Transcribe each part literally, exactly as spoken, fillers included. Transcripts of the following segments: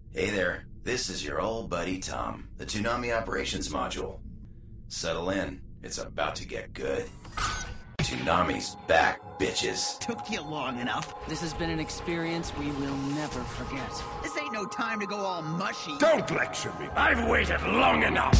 Hey there, this is your old buddy Tom, the Toonami Operations Module. Settle in, it's about to get good. Toonami's back, bitches. Took you long enough. This has been an experience we will never forget. This ain't no time to go all mushy. Don't lecture me. I've waited long enough.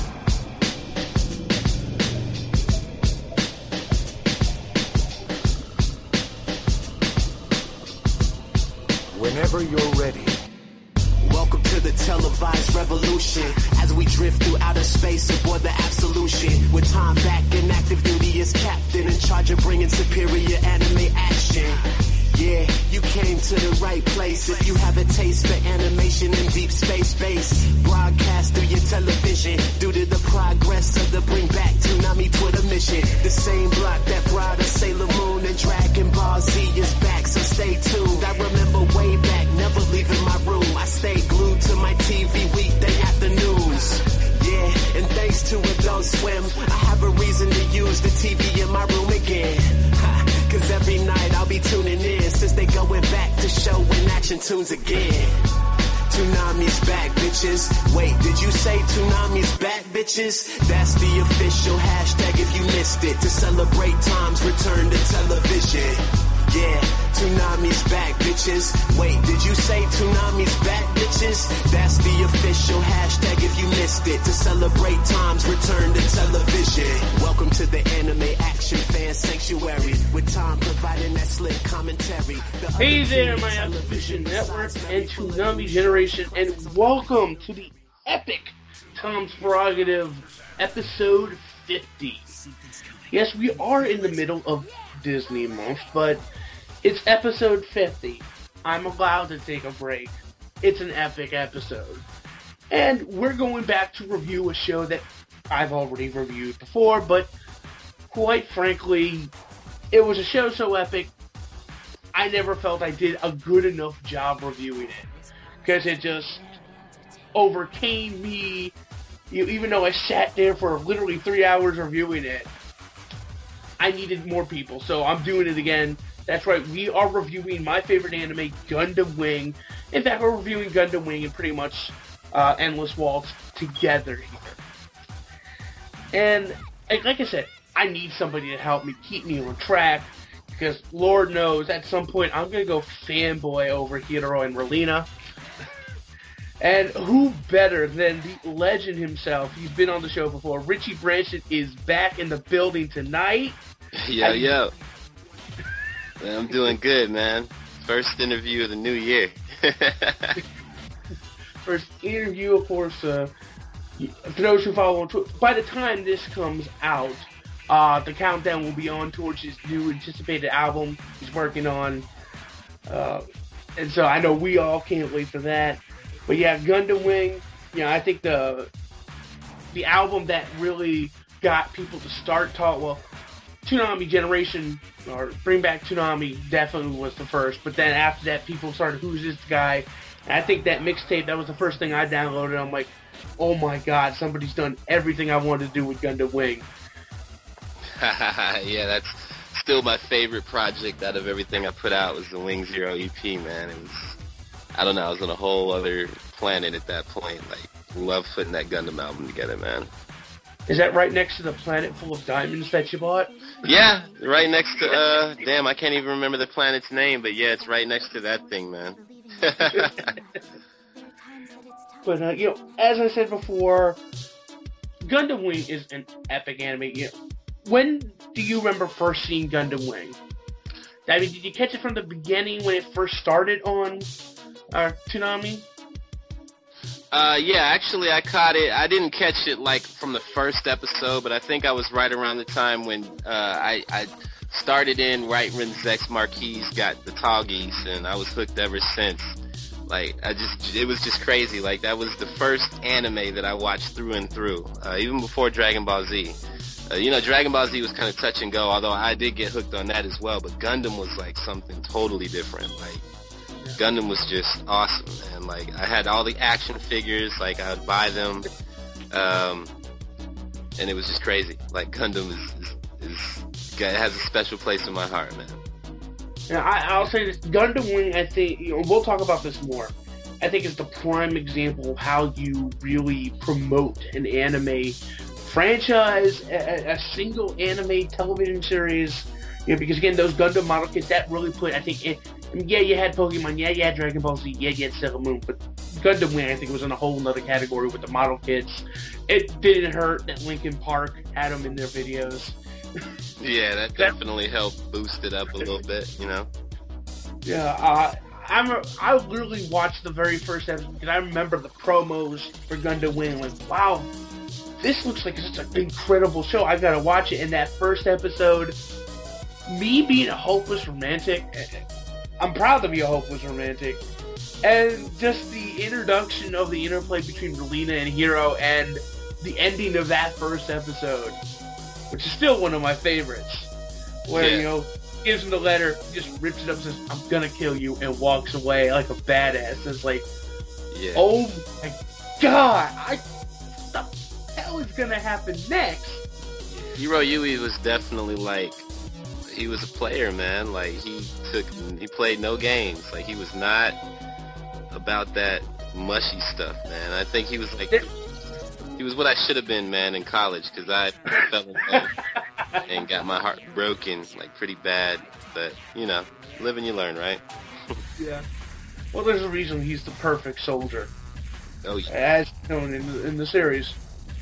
Whenever you're ready. Welcome to the televised revolution. As we drift through outer space aboard the Absolution. With time back in active duty as captain, in charge of bringing superior anime action. Yeah, you came to the right place. If you have a taste for animation in deep space base, broadcast through your television. Due to the progress of the Bring Back Toonami Twitter mission. The same block that brought us Sailor Moon and Dragon Ball Z is back, so stay tuned. I remember way back, never leaving my room. I stayed glued to my T V weekday afternoons. Yeah, and thanks to Adult Swim, I have a reason to use the T V in my room again. Ha, cause every night I'll be tuning in, since they going back to show in action tunes again. Toonami's back, bitches. Wait, did you say Toonami's back, bitches? That's the official hashtag if you missed it. To celebrate Tom's return to television. Yeah, Toonami's back, bitches. Wait, did you say Toonami's back, bitches? That's the official hashtag if you missed it. To celebrate Tom's return to television. Welcome to the Anime Action Fan Sanctuary, with Tom providing that slick commentary. The hey there, my Television Network and Toonami Generation, and welcome to the epic Tom's Prerogative episode fifty. Yes, we are in the middle of Disney month, but it's episode fifty. I'm allowed to take a break. It's an epic episode. And we're going back to review a show that I've already reviewed before, but quite frankly, it was a show so epic, I never felt I did a good enough job reviewing it. Because it just overcame me, you know, even though I sat there for literally three hours reviewing it. I needed more people, so I'm doing it again. That's right, we are reviewing my favorite anime, Gundam Wing. In fact, we're reviewing Gundam Wing and pretty much uh, Endless Waltz together here. And, like I said, I need somebody to help me, keep me on track, because Lord knows, at some point, I'm going to go fanboy over Hiro and Relina. And who better than the legend himself? He's been on the show before. Richie Branson is back in the building tonight. Yo, I, yo. Man, I'm doing good, man. First interview of the new year. First interview, of course, uh, for those who follow on Twitter, by the time this comes out, uh, the countdown will be on towards his new anticipated album he's working on. Uh, and so I know we all can't wait for that. But yeah, Gundam Wing, you know, I think the the album that really got people to start talk, well, Toonami Generation, or Bring Back Toonami, definitely was the first. But then after that, people started, who's this guy? And I think that mixtape, that was the first thing I downloaded. I'm like, oh my god, somebody's done everything I wanted to do with Gundam Wing. Yeah, that's still my favorite project out of everything I put out, was the Wing Zero E P, man. It was, I don't know, I was on a whole other planet at that point. Like, love putting that Gundam album together, man. Is that right next to the Planet Full of Diamonds that you bought? Yeah, right next to, uh, damn, I can't even remember the planet's name, but yeah, it's right next to that thing, man. But, uh, you know, as I said before, Gundam Wing is an epic anime. You know, when do you remember first seeing Gundam Wing? I mean, did you catch it from the beginning when it first started on uh, Toonami? Uh, yeah, actually I caught it. I didn't catch it, like, from the first episode, but I think I was right around the time when, uh, I, I started in right when Zex Marquis got the Tallgeese, and I was hooked ever since. Like, I just, it was just crazy. Like, that was the first anime that I watched through and through, uh, even before Dragon Ball Z. Uh, you know, Dragon Ball Z was kind of touch and go, although I did get hooked on that as well, but Gundam was, like, something totally different. Like, Gundam was just awesome, man. Like, I had all the action figures, like, I would buy them, um, and it was just crazy. Like, Gundam is, is, is it has a special place in my heart, man. Now, I, I'll say this, Gundam Wing, I think, you know, we'll talk about this more. I think is the prime example of how you really promote an anime franchise, a, a single anime television series. You know, because again, those Gundam model kits, that really put, I think, it, I mean, yeah, you had Pokemon, yeah, you had Dragon Ball Z, yeah, you had Sailor Moon, but Gundam Wing, I think, was in a whole other category with the model kits. It didn't hurt that Linkin Park had them in their videos. Yeah, that definitely helped boost it up a little bit, you know? Yeah, uh, I'm a, I literally watched the very first episode, because I remember the promos for Gundam Wing, like, wow, this looks like such an incredible show, I gotta watch it. In that first episode, me being a hopeless romantic, I'm proud to be a hopeless romantic, and just the introduction of the interplay between Relina and Hiro, and the ending of that first episode, which is still one of my favorites, where, yeah. you know, gives him the letter, just rips it up, says, I'm gonna kill you, and walks away like a badass. It's like, yeah. oh my god, I, what the hell is gonna happen next? Hiro Yui was definitely like, he was a player, man. Like, he took, he played no games. Like, he was not about that mushy stuff, man. I think he was like, he was what I should have been, man, in college, because I fell in love and got my heart broken, like, pretty bad. But, you know, live and you learn, right? Yeah. Well, there's a reason he's the perfect soldier. Oh, yeah. As known in the, in the series.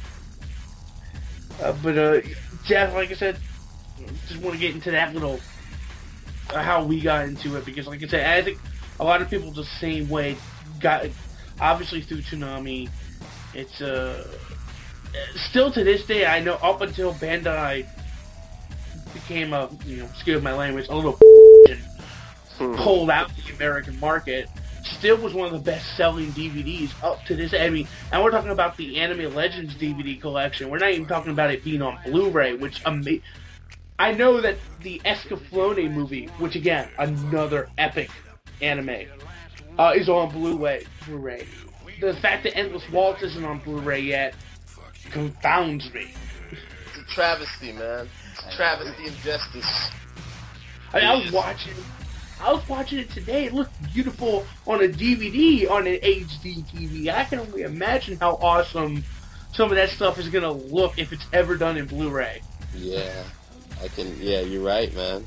Uh, but, uh, Jeff, like I said, just want to get into that little, uh, how we got into it, because, like I said, I think a lot of people the same way got, obviously through Toonami. It's, uh, still to this day, I know up until Bandai became a, you know, excuse my language, a little and pulled out the American market, still was one of the best-selling D V Ds up to this. I mean, and we're talking about the Anime Legends D V D collection. We're not even talking about it being on Blu-ray, which ama- I know that the Escaflowne movie, which again, another epic anime, uh, is on Blu-ray. Blu-ray. The fact that Endless Waltz isn't on Blu-ray yet confounds me. It's a travesty, man. It's a travesty of justice. I, mean, I was watching. I was watching it today. It looked beautiful on a D V D, on an H D T V. I can only imagine how awesome some of that stuff is gonna look if it's ever done in Blu-ray. Yeah, I can. Yeah, you're right, man.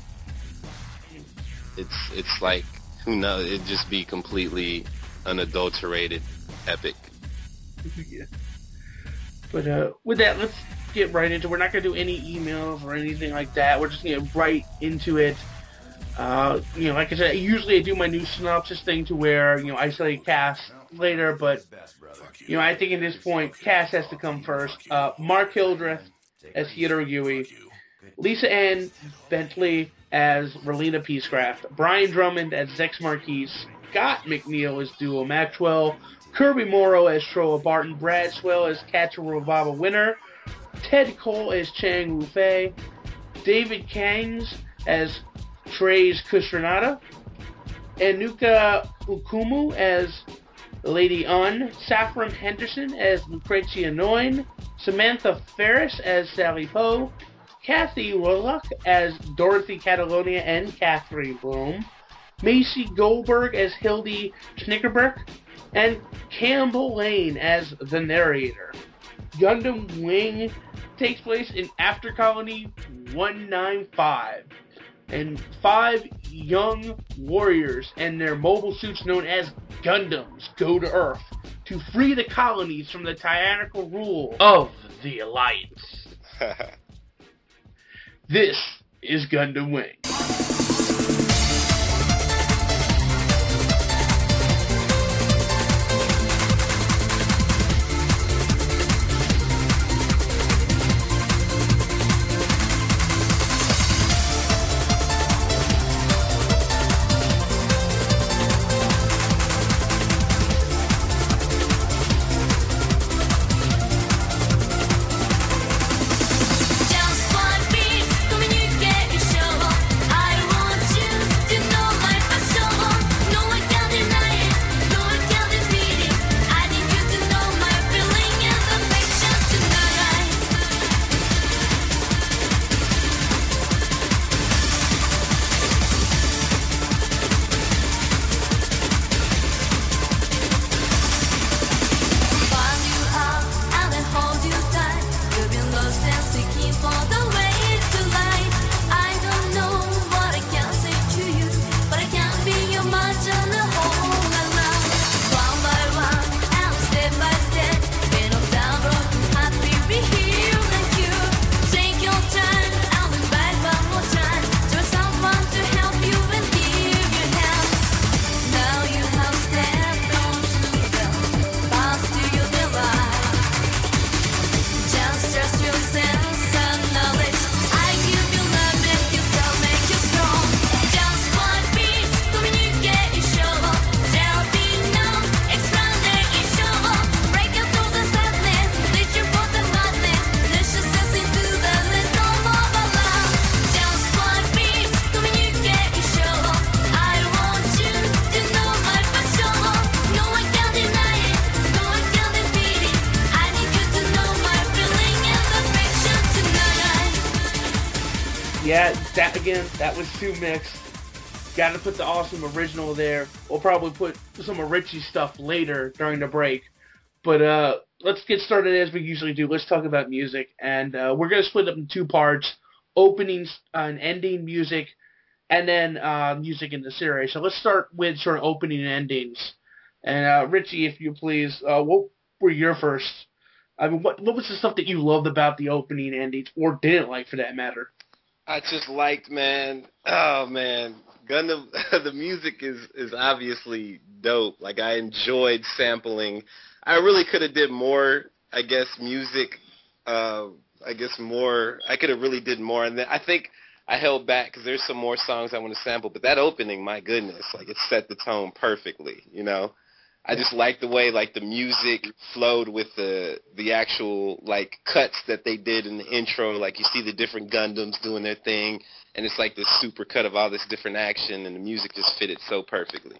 It's it's like, who knows? It'd just be completely unadulterated, epic. Yeah. But uh, with that, let's get right into it. We're not gonna do any emails or anything like that. We're just gonna get right into it. Uh, you know, like I said, usually I do my new synopsis thing to where, you know, I say cast later, but, you know, I think at this point, cast has to come first. Uh, Mark Hildreth as Hiro Yui, Lisa Ann Bentley as Relina Peacecraft, Brian Drummond as Zex Marquis, Scott McNeil as Duo Maxwell, Kirby Morrow as Troa Barton, Brad Swell as Katsura Baba Winner, Ted Cole as Chang Wu-Fei, David Kangs as Trey's Kusranada, Anuka Ukumu as Lady Un, Saffron Henderson as Lucretia Noyne, Samantha Ferris as Sally Poe, Kathy Rolock as Dorothy Catalonia and Catherine Bloom, Macy Goldberg as Hildy Schnickerberg, and Campbell Lane as the narrator. Gundam Wing takes place in After Colony one ninety-five. And five young warriors and their mobile suits known as Gundams go to Earth to free the colonies from the tyrannical rule of the Alliance. This is Gundam Wing. Just one beat, communicate your show. Yeah, that again, that was too mixed. Got to put the awesome original there. We'll probably put some of Richie's stuff later during the break. But uh, let's get started as we usually do. Let's talk about music. And uh, we're going to split up in two parts, openings and ending music, and then uh, music in the series. So let's start with sort of opening and endings. And uh, Richie, if you please, uh, what were your first? I mean, what what was the stuff that you loved about the opening and endings, or didn't like for that matter? I just liked, man. Oh man, Gundam. The music is is obviously dope. Like I enjoyed sampling. I really could have did more. I guess music. Uh, I guess more. I could have really did more, and then I think I held back because there's some more songs I want to sample. But that opening, my goodness, like it set the tone perfectly. You know. I just like the way like the music flowed with the the actual like cuts that they did in the intro. Like you see the different Gundams doing their thing, and it's like this super cut of all this different action, and the music just fitted so perfectly.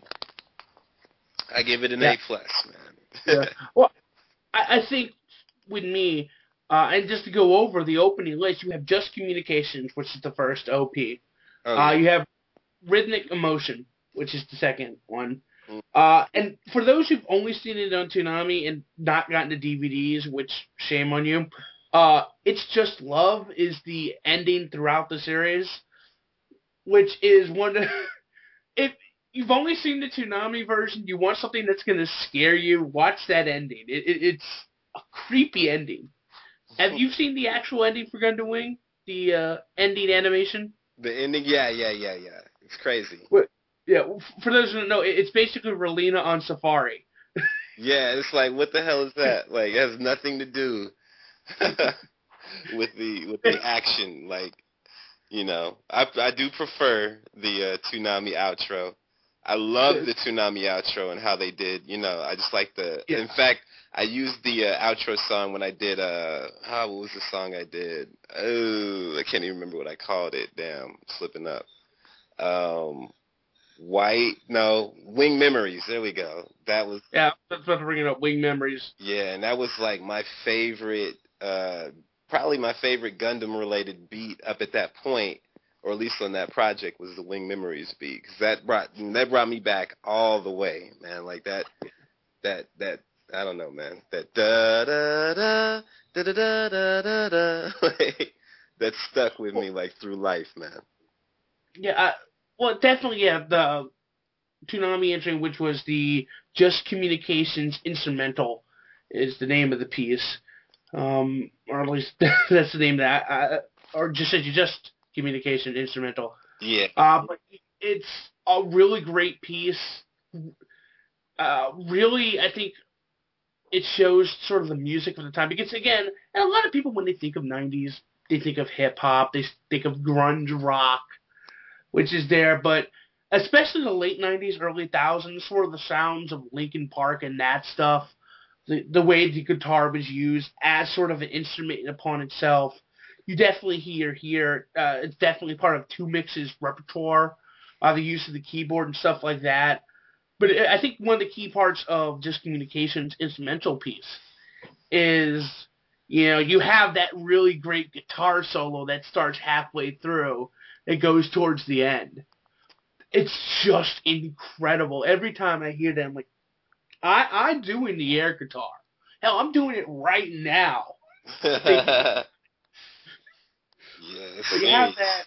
I give it an yeah. A plus, man. Yeah. Well, I, I think with me, uh, and just to go over the opening list, you have Just Communications, which is the first O P. Oh, uh, yeah. You have Rhythmic Emotion, which is the second one. Uh, and for those who've only seen it on Toonami and not gotten the D V Ds, which shame on you, uh, It's Just Love is the ending throughout the series, which is one of, if you've only seen the Toonami version, you want something that's going to scare you, watch that ending. It, it, it's a creepy ending. Have you seen the actual ending for Gundam Wing? The uh, ending animation? The ending, yeah, yeah, yeah, yeah. It's crazy. What? Yeah, for those who don't know, it's basically Relena on Safari. Yeah, it's like, what the hell is that? Like, it has nothing to do with the with the action. Like, you know, I I do prefer the uh, Toonami outro. I love the Toonami outro and how they did. You know, I just like the. Yeah. In fact, I used the uh, outro song when I did. Uh, how what was the song I did? Oh, I can't even remember what I called it. Damn, I'm slipping up. Um. White, no, Wing Memories. There we go. That was yeah. That's about to bring it up. Wing Memories. Yeah, and that was like my favorite, uh, probably my favorite Gundam-related beat up at that point, or at least on that project, was the Wing Memories beat, because that brought that brought me back all the way, man. Like that, that that I don't know, man. That da da da da da da da da. Like, that stuck with me like through life, man. Yeah. I, Well, definitely, yeah, the Toonami entry, which was the Just Communications Instrumental, is the name of the piece. Um, or at least that's the name that I, I or just said you Just Communication Instrumental. Yeah. Uh, but it's a really great piece. Uh, really, I think it shows sort of the music of the time. Because, again, and a lot of people, when they think of nineties, they think of hip-hop, they think of grunge rock, which is there, but especially the late nineties, early thousands, sort of the sounds of Linkin Park and that stuff, the the way the guitar was used as sort of an instrument upon itself, you definitely hear here. Uh, it's definitely part of Two Mix's repertoire, uh, the use of the keyboard and stuff like that. But I think one of the key parts of Just Communications' instrumental piece is, you know, you have that really great guitar solo that starts halfway through. It goes towards the end. It's just incredible. Every time I hear that, I'm like, I, I'm doing the air guitar. Hell, I'm doing it right now. Yes. But you have that.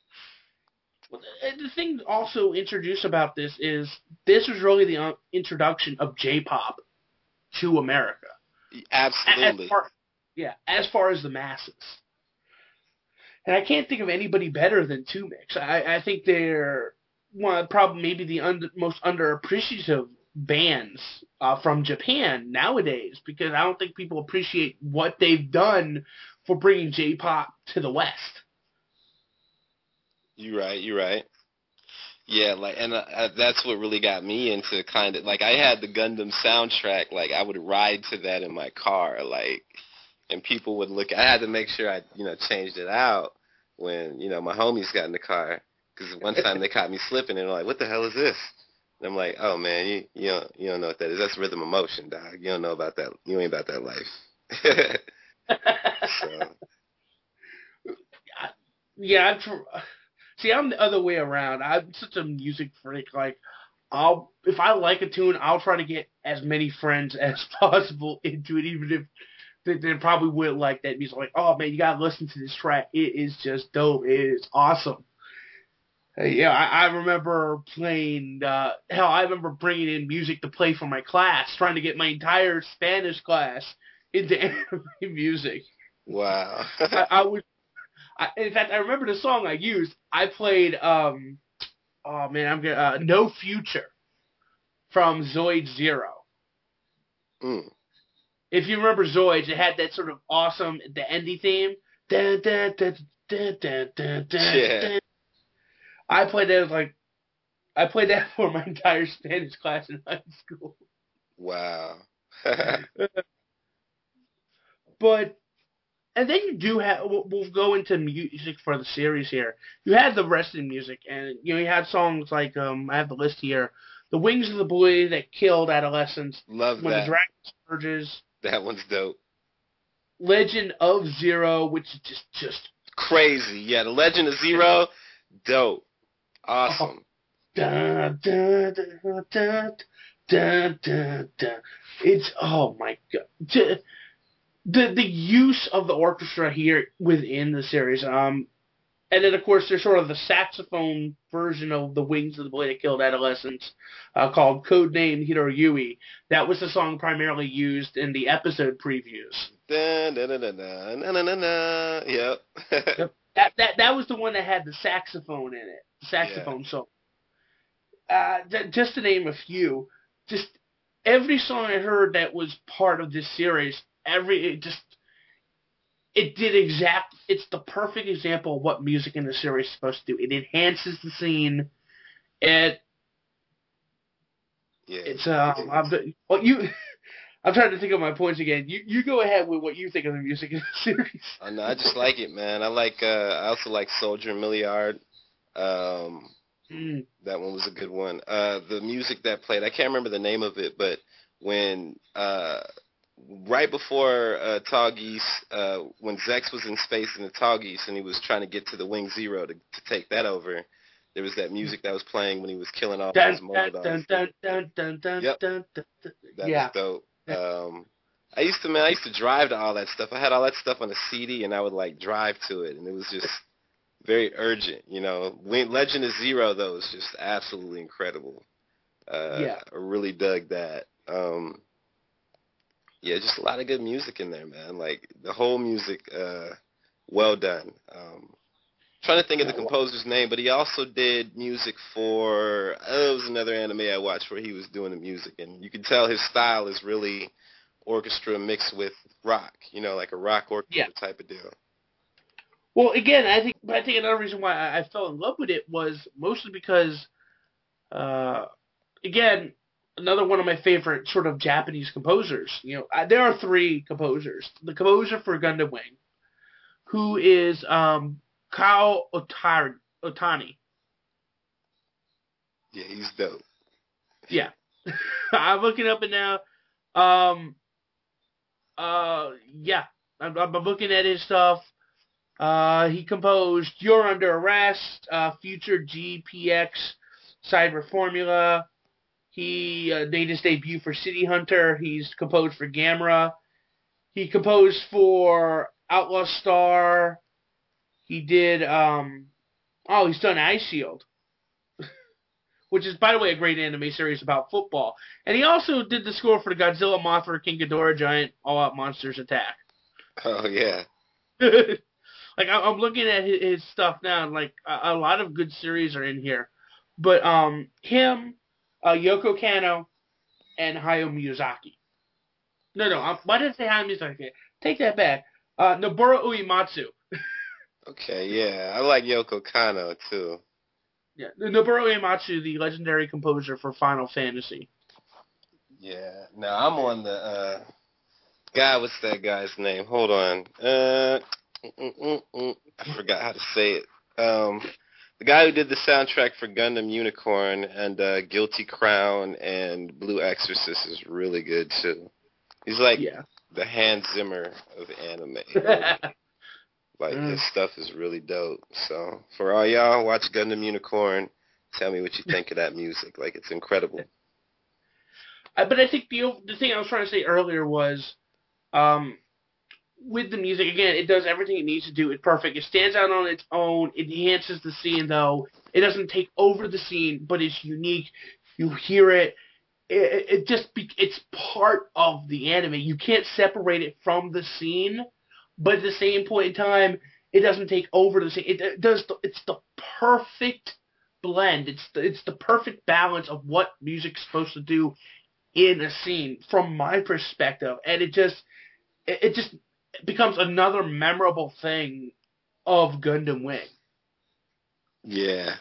The thing also introduced about this is this was really the introduction of J-pop to America. Absolutely. As far, yeah, as far as the masses. And I can't think of anybody better than two Mix. I, I think they're one probably maybe the under, most underappreciative bands uh, from Japan nowadays, because I don't think people appreciate what they've done for bringing J-pop to the West. You're right. You're right. Yeah, like, and uh, that's what really got me into kind of, like, I had the Gundam soundtrack, like, I would ride to that in my car, like, and people would look, I had to make sure I, you know, changed it out when, you know, my homies got in the car, because one time they caught me slipping, and they're like, what the hell is this? And I'm like, oh, man, you, you, don't, you don't know what that is. That's rhythm of motion, dog. You don't know about that. You ain't about that life. So. yeah, I'm tr- see, I'm the other way around. I'm such a music freak. Like, I'll if I like a tune, I'll try to get as many friends as possible into it, even if they, they probably wouldn't like that music. Like, oh man, you gotta listen to this track. It is just dope. It is awesome. Uh, yeah, I, I remember playing. Uh, hell, I remember bringing in music to play for my class, trying to get my entire Spanish class into anime music. Wow. I, I was. I, in fact, I remember the song I used. I played. Um, oh man, I'm gonna uh, No Future from Zoid Zero. Mm. If you remember Zoids, it had that sort of awesome the endy theme. Dun, dun, dun, dun, dun, dun, dun, Yeah. dun. I played that like I played that for my entire Spanish class in high school. Wow. But and then you do have we'll, we'll go into music for the series here. You had the rest of the music, and you know you had songs like um I have the list here. The Wings of the Boy That Killed Adolescents. Love When that. the Dragon Surges. That one's dope. Legend of Zero, which is just just Crazy. Yeah, the Legend of Zero, dope. Awesome. Dun, dun, dun, dun, dun, dun, dun. It's oh my god. The, the the use of the orchestra here within the series. Um and then of course there's sort of the saxophone version of the Wings of the Boy That Killed Adolescents, uh, called Codename Hiroyui. That was the song primarily used in the episode previews. Dun, dun, dun, dun, dun, dun, dun, dun, dun. Yep. Yep. That that that was the one that had the saxophone in it. The saxophone Yeah. song. Uh, j- just to name a few, just every song I heard that was part of this series, every it just it did exact. It's the perfect example of what music in the series is supposed to do. It enhances the scene. It Yeah. it's um. I'm, well, you. I'm trying to think of my points again. You you go ahead with what you think of the music in the series. I know, I just like it, man. I like. Uh, I also like Soldier Milliard. Um, Mm. that one was a good one. Uh, the music that played, I can't remember the name of it, but when uh, right before uh, Tallgeese, uh, when Zex was in space in the Tallgeese and he was trying to get to the Wing Zero to, to take that over, there was that music that was playing when he was killing all Dun, those dun, Moldons. dun, dun, dun, dun, dun, Yep. dun, dun, dun. That Yeah. was dope. Um, I used to, man, I used to drive to all that stuff. I had all that stuff on a C D, and I would, like, drive to it, and it was just very urgent, you know. When Legend of Zero, though, is just absolutely incredible. Uh, Yeah. I really dug that. Um, yeah, just a lot of good music in there, man. Like, the whole music, uh, well done. Um, trying to think of the composer's name, but he also did music for, oh, it was another anime I watched where he was doing the music, and you can tell his style is really orchestra mixed with rock, you know, like a rock orchestra Yeah. type of deal. Well, again, I think I think another reason why I, I fell in love with it was mostly because, uh, again, another one of my favorite sort of Japanese composers. You know, I, there are three composers. The composer for Gundam Wing, who is um, Kao Otari, Otani. Yeah, he's dope. Yeah, I'm looking up it now. Um, uh, yeah, I'm, I'm looking at his stuff. Uh, he composed You're Under Arrest, uh, Future G P X, Cyber Formula. He uh, made his debut for City Hunter. He's composed for Gamera. He composed for Outlaw Star. He did, um, oh, he's done Ice Shield, which is, by the way, a great anime series about football. And he also did the score for the Godzilla, Mothra, King Ghidorah, Giant, All Out Monsters Attack. Oh, yeah. Like, I'm looking at his stuff now, and, like, a, a lot of good series are in here. But, um, him, uh, Yoko Kanno, and Hayao Miyazaki. No, no, I'm, why did I say Hayao Miyazaki? Take that back. Uh, Noboru Uematsu. Okay, yeah. I like Yoko Kanno, too. Yeah, Noboru Uematsu, the legendary composer for Final Fantasy. Yeah. Now, I'm on the, uh, God, what's that guy's name? Hold on. Uh, mm, mm, mm, I forgot how to say it. Um, the guy who did the soundtrack for Gundam Unicorn and uh, Guilty Crown and Blue Exorcist is really good, too. He's like Yeah. the Hans Zimmer of anime. Like, Mm. his stuff is really dope. So, for all y'all, watch Gundam Unicorn. Tell me what you think of that music. Like, it's incredible. Uh, but I think the the thing I was trying to say earlier was, um, with the music, again, it does everything it needs to do. It's perfect. It stands out on its own. It enhances the scene, though. It doesn't take over the scene, but it's unique. You hear it. It, it just be, it's part of the anime. You can't separate it from the scene, but at the same point in time, it doesn't take over the scene. It, it does. The, it's the perfect blend. It's the, it's the perfect balance of what music's supposed to do in a scene, from my perspective, and it just it, it just becomes another memorable thing of Gundam Wing. Yeah.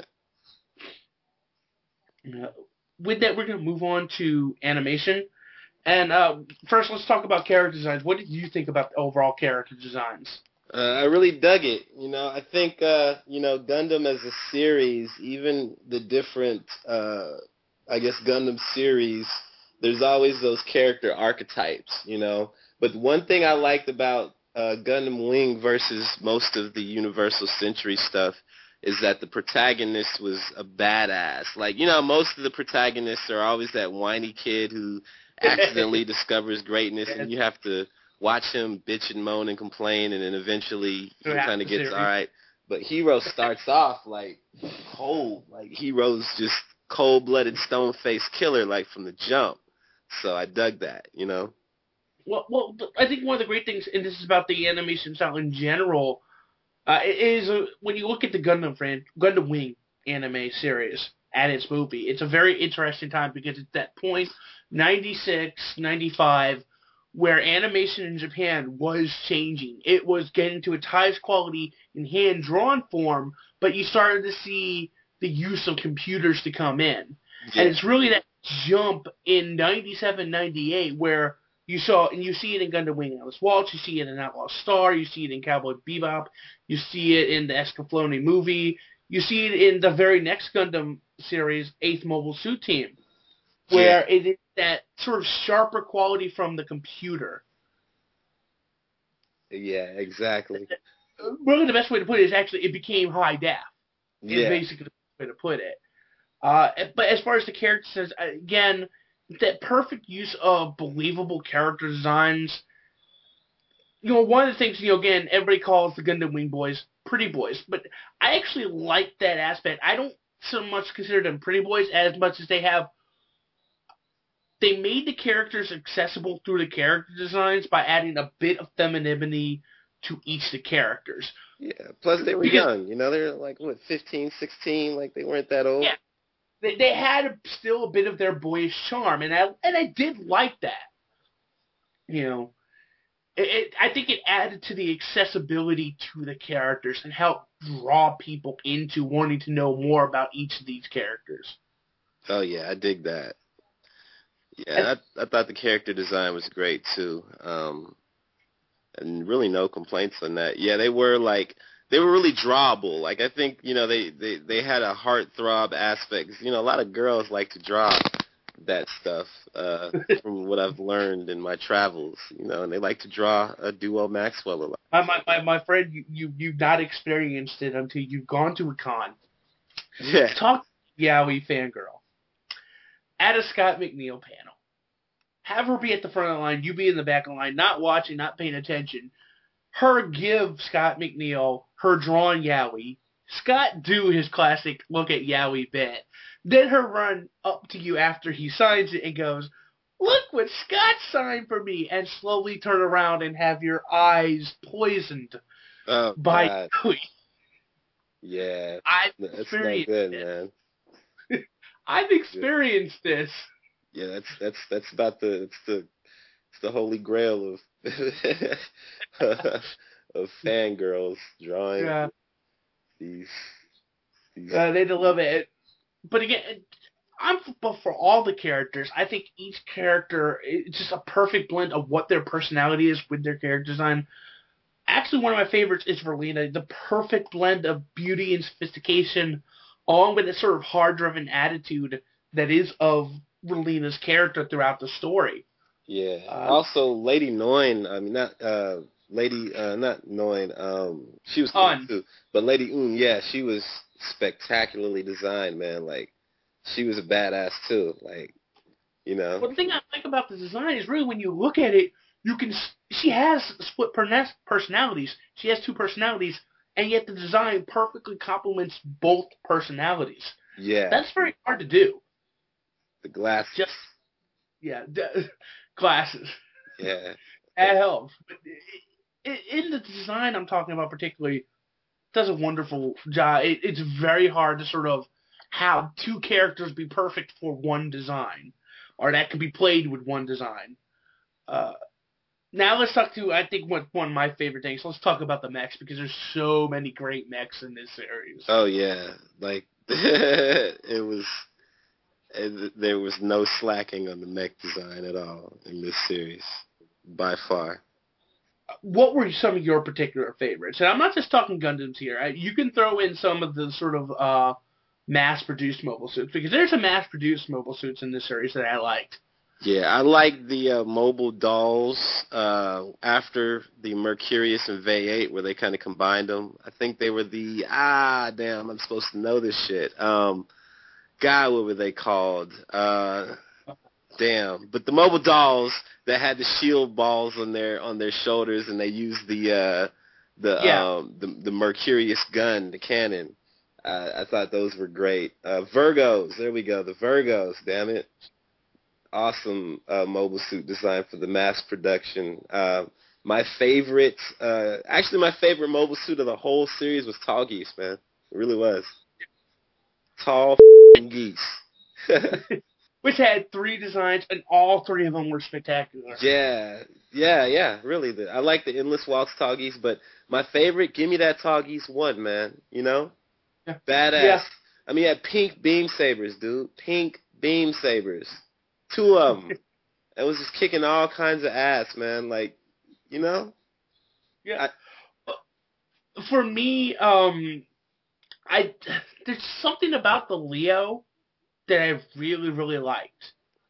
With that, we're going to move on to animation. And uh, first, let's talk about character designs. What did you think about the overall character designs? Uh, I really dug it. You know, I think, uh, you know, Gundam as a series, even the different, uh, I guess, Gundam series, there's always those character archetypes, you know. But one thing I liked about uh, Gundam Wing versus most of the Universal Century stuff is that the protagonist was a badass. Like, you know, most of the protagonists are always that whiny kid who accidentally discovers greatness, and you have to watch him bitch and moan and complain, and then eventually he kind of gets all right. But Hero starts off, like, cold. Like, Hero's just cold-blooded, stone-faced killer, like, from the jump. So I dug that, you know? Well, well, I think one of the great things, and this is about the animation style in general, uh, is uh, when you look at the Gundam fran- Gundam Wing anime series at its movie, it's a very interesting time because it's that point, ninety-six, ninety-five, where animation in Japan was changing. It was getting to its highest quality in hand-drawn form, but you started to see the use of computers to come in. Yeah. And it's really that jump in ninety-seven, ninety-eight where you saw, and you see it in Gundam Wing and Alice Waltz, you see it in Outlaw Star, you see it in Cowboy Bebop, you see it in the Escaflowne movie, you see it in the very next Gundam series, eighth Mobile Suit Team, where yeah. it is that sort of sharper quality from the computer. Yeah, exactly. Really the best way to put it is actually it became high def. Yeah. Is basically the best way to put it. Uh, but as far as the characters, again, that perfect use of believable character designs. You know, one of the things, you know, again, everybody calls the Gundam Wing boys pretty boys, but I actually like that aspect. I don't so much consider them pretty boys as much as they have, they made the characters accessible through the character designs by adding a bit of femininity to each of the characters. Yeah, plus they were because, young, you know, they were like, what, fifteen, sixteen, like they weren't that old. Yeah. They, they had still a bit of their boyish charm, and I and I did like that. You know, it, it, I think it added to the accessibility to the characters and helped draw people into wanting to know more about each of these characters. Oh yeah, I dig that. Yeah, I, I thought the character design was great too, um, and really no complaints on that. Yeah, they were like. They were really drawable. Like, I think, you know, they, they, they had a heartthrob aspect. You know, a lot of girls like to draw that stuff uh, from what I've learned in my travels, you know, and they like to draw a Duo Maxwell a lot. My, my, my, my friend, you, you, you've not experienced it until you've gone to a con. Yeah. Talk to Yaoi fangirl. At a Scott McNeil panel. Have her be at the front of the line, you be in the back of the line, not watching, not paying attention. Her give Scott McNeil her drawn Yaoi. Scott do his classic look at Yaoi bit. Then her run up to you after he signs it and goes, "Look what Scott signed for me," and slowly turn around and have your eyes poisoned oh, by God. Yaoi. Yeah. I've That's experienced not good, this. man. I've experienced yeah. this. Yeah, that's that's that's about the it's the it's the holy grail of of fangirls drawing yeah. these. these uh, they love it, but again, I'm but for all the characters. I think each character is just a perfect blend of what their personality is with their character design. Actually, one of my favorites is Verlina, the perfect blend of beauty and sophistication, along with the sort of hard-driven attitude that is of Verlina's character throughout the story. Yeah. Uh, also, Lady Noin, I mean, not uh, Lady, uh, not Noin, um, she was cool Un. too. But Lady Un, yeah, she was spectacularly designed, man. Like, she was a badass too. Like, you know. Well, the thing I like about the design is really when you look at it, you can. She has split personalities. She has two personalities, and yet the design perfectly complements both personalities. Yeah. That's very hard to do. The glasses. Just yeah, d- glasses. Yeah. That helps. But in the design I'm talking about particularly, does a wonderful job. It, it's very hard to sort of have two characters be perfect for one design, or that can be played with one design. Uh, now let's talk to, I think, what one of my favorite things. Let's talk about the mechs, because there's so many great mechs in this series. Oh, yeah. Like, it was, it, there was no slacking on the mech design at all in this series, by far. What were some of your particular favorites? And I'm not just talking Gundams here. I, you can throw in some of the sort of uh, mass-produced mobile suits, because there's some mass-produced mobile suits in this series that I liked. Yeah, I like the uh, mobile dolls uh, after the Mercurius and V eight, where they kind of combined them. I think they were the, ah, damn, I'm supposed to know this shit. Um, God, what were they called? Uh, damn. But the mobile dolls that had the shield balls on their on their shoulders, and they used the uh, the, yeah. um, the the Mercurius gun, the cannon. Uh, I thought those were great. Uh, Virgos, there we go, the Virgos, damn it. Awesome uh, mobile suit design for the mass production. Uh, my favorite, uh, actually my favorite mobile suit of the whole series was Tall Geese, man. It really was. Tall f***ing geese. Which had three designs, and all three of them were spectacular. Yeah, yeah, yeah, really. The, I like the Endless Waltz Tall Geese, but my favorite, give me that Tall Geese one, man. You know? Yeah. Badass. Yeah. I mean, you had pink beam sabers, dude. Pink beam sabers. Two of them. It was just kicking all kinds of ass, man. Like, you know? Yeah. I, For me, um, I there's something about the Leo that I really, really liked.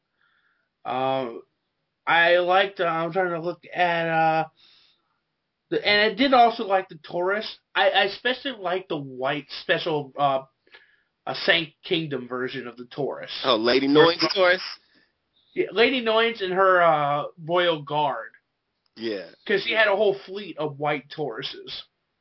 Um, I liked. Uh, I'm trying to look at. Uh, the, and I did also like the Taurus. I, I especially like the white special, uh, a Saint Kingdom version of the Taurus. Oh, Lady Noin's Taurus. Yeah, Lady Noin's and her uh, Royal Guard. Yeah. Because she had a whole fleet of white Tauruses.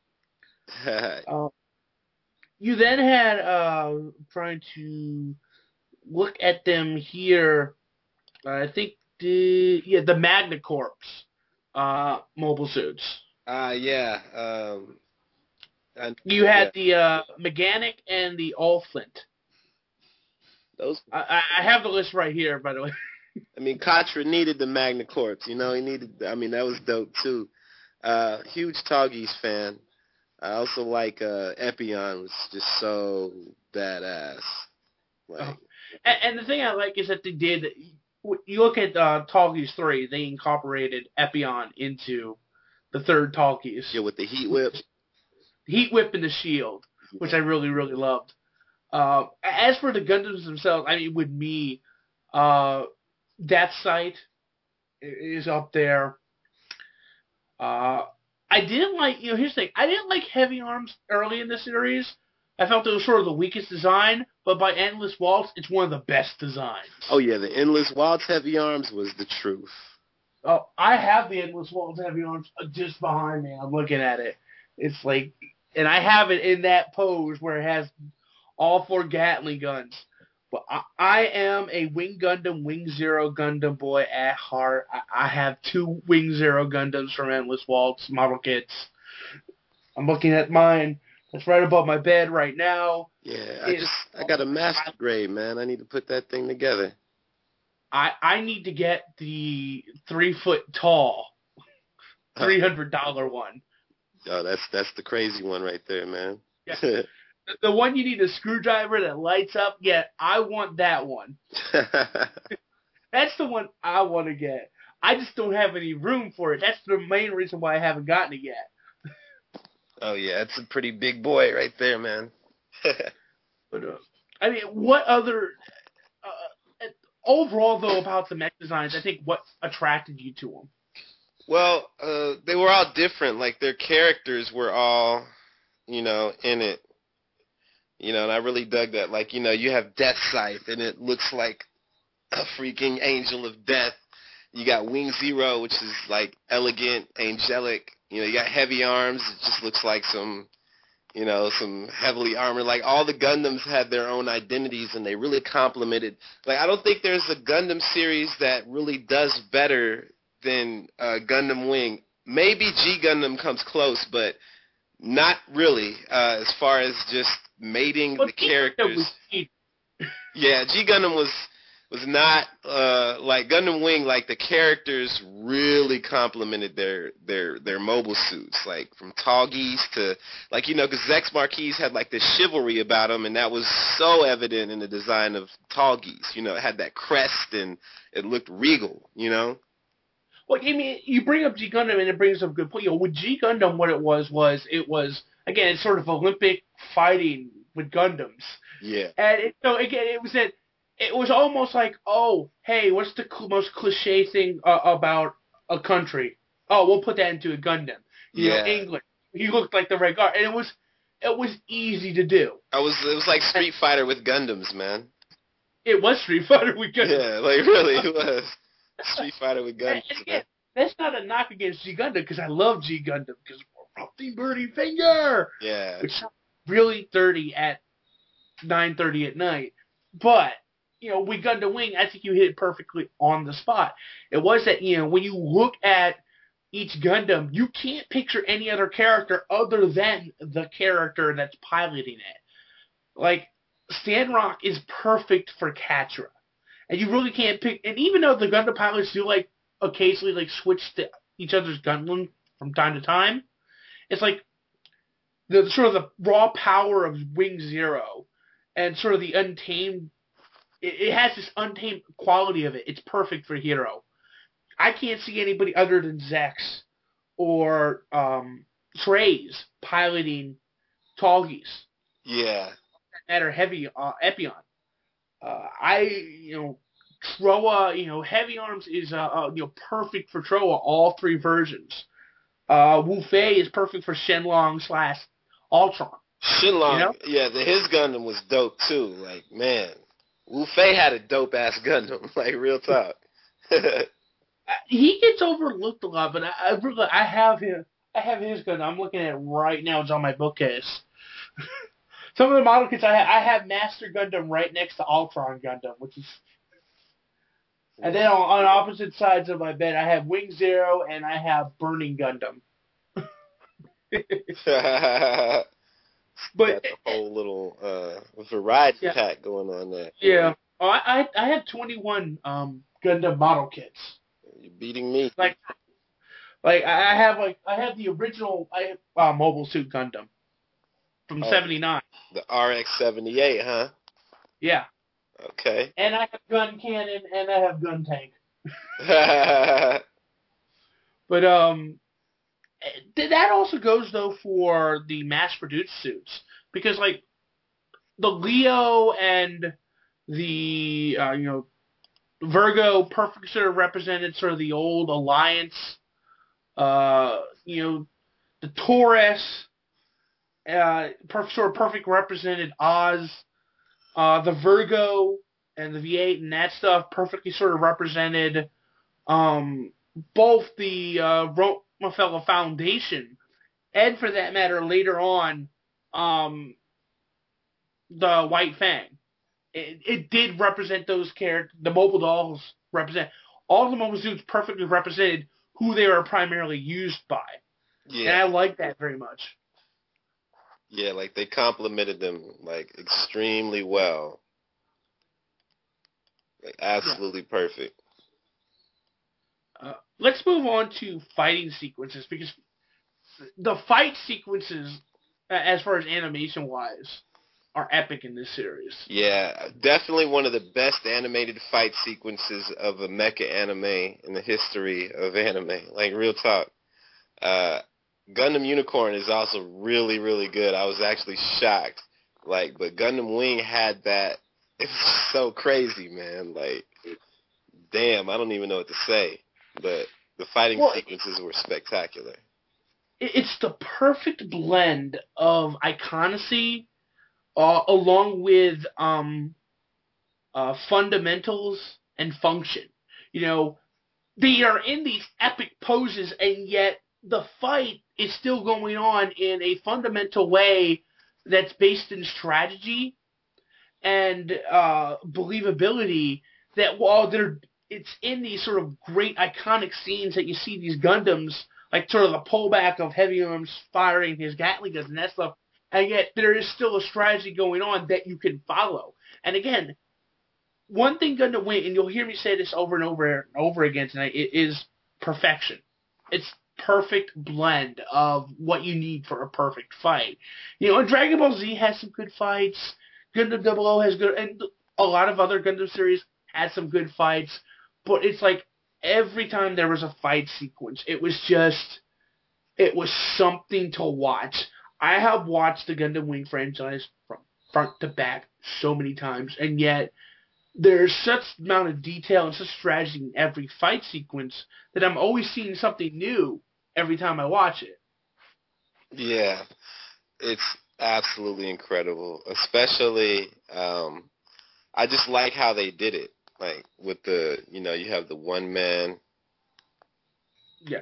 uh, you then had, uh, trying to look at them here, uh, I think, the, yeah, the Magna Corps uh, mobile suits. Uh, yeah. Um, and, you had yeah. the uh, Meganic and the Allflint. Those. I, I have the list right here, by the way. I mean, Contra needed the Magna Corps, you know, he needed, I mean, that was dope, too. Uh, huge Tall Geese fan. I also like, uh, Epion was just so badass. Like, oh. and, and the thing I like is that they did, you look at, uh, Tall Geese three, they incorporated Epion into the third Tall Geese. Yeah, with the Heat Whip. Heat Whip and the Shield, which I really, really loved. Uh, as for the Gundams themselves, I mean, with me, uh, Death Sight is up there. Uh, I didn't like, you know, here's the thing. I didn't like Heavy Arms early in the series. I felt it was sort of the weakest design, but by Endless Waltz, it's one of the best designs. Oh, yeah, the Endless Waltz Heavy Arms was the truth. Oh, I have the Endless Waltz Heavy Arms just behind me. I'm looking at it. It's like, and I have it in that pose where it has all four Gatling guns. But I, I am a Wing Gundam, Wing Zero Gundam boy at heart. I, I have two Wing Zero Gundams from Endless Waltz model kits. I'm looking at mine. That's right above my bed right now. Yeah, I just I got a master grade, man. I need to put that thing together. I I need to get the three foot tall, three hundred dollar one. Oh, that's that's the crazy one right there, man. Yeah. The one you need a screwdriver that lights up, yeah, I want that one. That's the one I want to get. I just don't have any room for it. That's the main reason why I haven't gotten it yet. Oh, yeah, it's a pretty big boy right there, man. But, uh, I mean, what other... Uh, overall, though, about the mech designs, I think what attracted you to them? Well, uh, they were all different. Like, their characters were all, you know, in it. You know, and I really dug that. Like, you know, you have Death Scythe, and it looks like a freaking angel of death. You got Wing Zero, which is, like, elegant, angelic. You know, you got Heavy Arms. It just looks like some, you know, some heavily armored. Like, all the Gundams had their own identities, and they really complemented. Like, I don't think there's a Gundam series that really does better than uh, Gundam Wing. Maybe G Gundam comes close, but not really uh, as far as just mating Well, the characters. was- Yeah, G Gundam was was not uh, like Gundam Wing. Like, the characters really complemented their their their mobile suits, like from Tallgeese to, like, you know, because Zex Marquise had like this chivalry about him, and that was so evident in the design of Tallgeese. You know, it had that crest and it looked regal. You know. Well, I mean, you bring up G Gundam, and it brings up a good point. You know, with G Gundam, what it was was it was again it's sort of Olympic fighting with Gundams. Yeah. And it, so again, it was that it was almost like, oh, hey, what's the cl- most cliche thing uh, about a country? Oh, we'll put that into a Gundam. You Yeah. know, England. He looked like the Red Guard, and it was it was easy to do. I was it was like Street Fighter with Gundams, man. It was Street Fighter with Gundam. Yeah, like really it was Street Fighter with And, Gundams. and again, that's not a knock against G Gundam because I love G Gundam because Rusty Birdie Finger, Yeah. which sounds really dirty at nine thirty at night, but. You know, with Gundam Wing, I think you hit it perfectly on the spot. It was that, you know, when you look at each Gundam, you can't picture any other character other than the character that's piloting it. Like, Sandrock is perfect for Catra. And you really can't pick, and even though the Gundam pilots do, like, occasionally, like, switch to each other's Gundam from time to time, it's like the sort of the raw power of Wing Zero and sort of the untamed it has this untamed quality of it. It's perfect for Hero. I can't see anybody other than Zex or um, Treize piloting Tallgeese. Yeah. That are heavy uh, Epion. Uh, I you know Troa you know Heavy Arms is uh, uh, you know perfect for Troa. All three versions. Uh, Wu Fei is perfect for Shenlong slash Ultron. Shenlong, You know? yeah, the, his Gundam was dope too. Like, man, Wu Fei had a dope ass Gundam. Like, real talk. He gets overlooked a lot, but I, I really I have his I have his gun. I'm looking at it right now. It's on my bookcase. Some of the model kits I have, I have Master Gundam right next to Ultron Gundam, which is. And then on, on opposite sides of my bed, I have Wing Zero and I have Burning Gundam. But got the whole little uh, variety Yeah. pack going on there. yeah, oh, I I I have twenty-one um Gundam model kits. You're beating me. Like, like I I have like I have the original I have, uh, Mobile Suit Gundam from Oh. seventy-nine. The R X seventy-eight, huh? Yeah, Okay. and I have Gun Cannon and I have Gun Tank. But um, th- that also goes though for the mass-produced suits because like the Leo and the uh, you know Virgo perfectly sort of represented sort of the old Alliance. Uh, you know the Taurus, uh, perf- sort of perfect represented Oz. Uh, the Virgo and the V eight and that stuff perfectly sort of represented. Um, both the uh, Rockefeller Foundation and, for that matter, later on, um, the White Fang. It, it did represent those characters. The mobile dolls represent all the mobile suits perfectly represented who they were primarily used by, and I Yeah. like that very much. Yeah, like they complimented them like extremely well. Like absolutely perfect. Uh, let's move on to fighting sequences because the fight sequences, uh, as far as animation wise, are epic in this series. Yeah, definitely one of the best animated fight sequences of a mecha anime in the history of anime. Like, real talk. Uh, Gundam Unicorn is also really, really good. I was actually shocked. Like, but Gundam Wing had that. It was so crazy, man. Like, damn, I don't even know what to say. But The fighting well, sequences were spectacular. It's the perfect blend of iconicity, uh, along with um, uh, fundamentals and function. You know, they are in these epic poses, and yet the fight is still going on in a fundamental way that's based in strategy and uh, believability. That while they're, it's in these sort of great iconic scenes that you see these Gundams, like sort of the pullback of Heavy Arms firing his Gatling guns and that stuff, and yet there is still a strategy going on that you can follow. And again, one thing Gundam Wing, and you'll hear me say this over and over and over again tonight, it is perfection. It's perfect blend of what you need for a perfect fight. You know, and Dragon Ball Z has some good fights. Gundam double O has good, and a lot of other Gundam series had some good fights. But it's like every time there was a fight sequence, it was just, it was something to watch. I have watched the Gundam Wing franchise from front to back so many times, and yet there's such amount of detail and such strategy in every fight sequence that I'm always seeing something new every time I watch it. Yeah, it's absolutely incredible. Especially, um, I just like how they did it. Like with the, you know, you have the one man, yeah,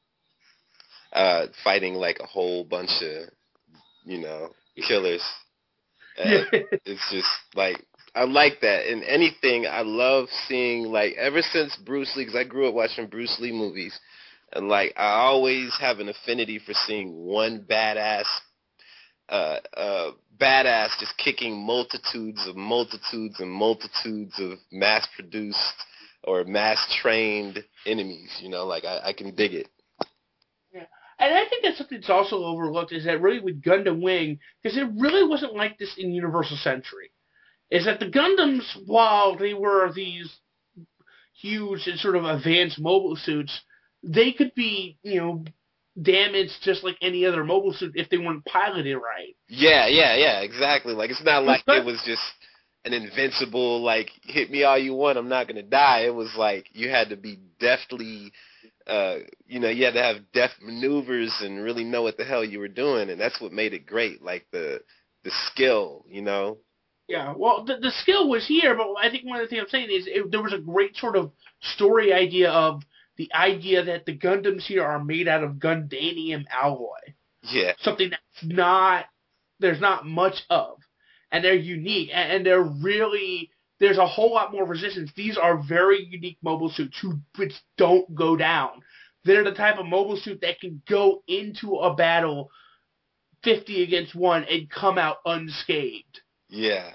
uh, fighting like a whole bunch of, you know, killers. Yeah. It's just like, I like that. In anything, I love seeing, like, ever since Bruce Lee, because I grew up watching Bruce Lee movies, and, like, I always have an affinity for seeing one badass, uh, uh, badass just kicking multitudes of multitudes and multitudes of mass-produced or mass-trained enemies, you know, like, I, I can dig it. Yeah. And I think that's something that's also overlooked, is that really with Gundam Wing, because it really wasn't like this in Universal Century, is that the Gundams, while they were these huge and sort of advanced mobile suits, they could be, you know, damaged just like any other mobile suit if they weren't piloted right. Yeah, yeah, yeah, exactly. Like, it's not like it was just an invincible, like, hit me all you want, I'm not going to die. It was like you had to be deftly, uh, you know, you had to have deft maneuvers and really know what the hell you were doing, and that's what made it great, like the the skill, you know. Yeah, well, the, the skill was here, but I think one of the things I'm saying is it, there was a great sort of story idea of the idea that the Gundams here are made out of Gundanium alloy. Yeah. Something that's not, there's not much of. And they're unique, and, and they're really, there's a whole lot more resistance. These are very unique mobile suits who, which don't go down. They're the type of mobile suit that can go into a battle fifty against one and come out unscathed. Yeah.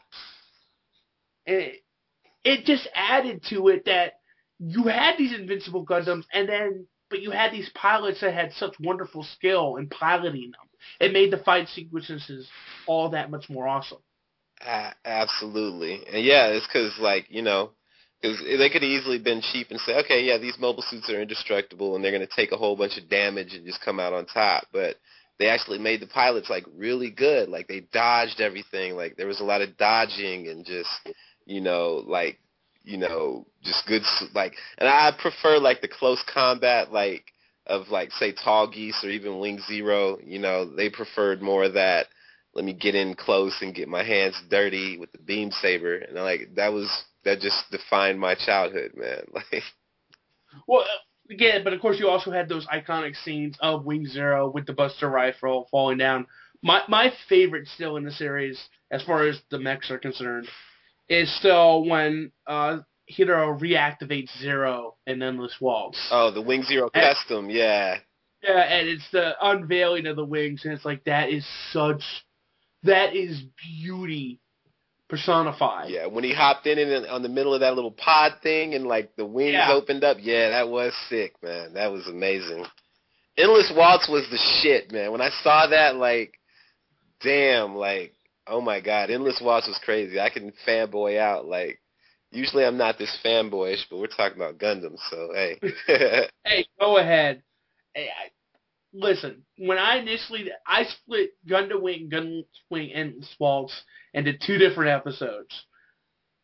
And it, it just added to it that you had these invincible Gundams, and then, but you had these pilots that had such wonderful skill in piloting them. It made the fight sequences all that much more awesome. Uh, absolutely. And yeah, it's because, like, you know, because they could have easily been cheap and say, okay, yeah, these mobile suits are indestructible, and they're going to take a whole bunch of damage and just come out on top. But they actually made the pilots, like, really good. Like, they dodged everything. Like, there was a lot of dodging and just, you know, like, you know, just good, like, and I prefer, like, the close combat, like, of, like, say, Tall Geese or even Wing Zero. You know, they preferred more of that. Let me get in close and get my hands dirty with the beam saber. And, like, that was, that just defined my childhood, man. Like, well, again, but of course you also had those iconic scenes of Wing Zero with the Buster Rifle falling down. My my favorite still in the series, as far as the mechs are concerned, is still when uh, Hiro reactivates Zero in Endless Waltz. Oh, the Wing Zero and, custom, yeah. Yeah, and it's the unveiling of the wings, and it's like, that is such, that is beauty personified. Yeah, when he hopped in and on the middle of that little pod thing and, like, the wings yeah. opened up, yeah, that was sick, man. That was amazing. Endless Waltz was the shit, man. When I saw that, like, damn, like, oh my God, Endless Waltz was crazy. I can fanboy out. Like, usually I'm not this fanboyish, but we're talking about Gundam, so hey. Hey, go ahead. Hey, I, listen, when I initially, I split Gundam Wing, Gundam Wing, Endless Waltz into two different episodes.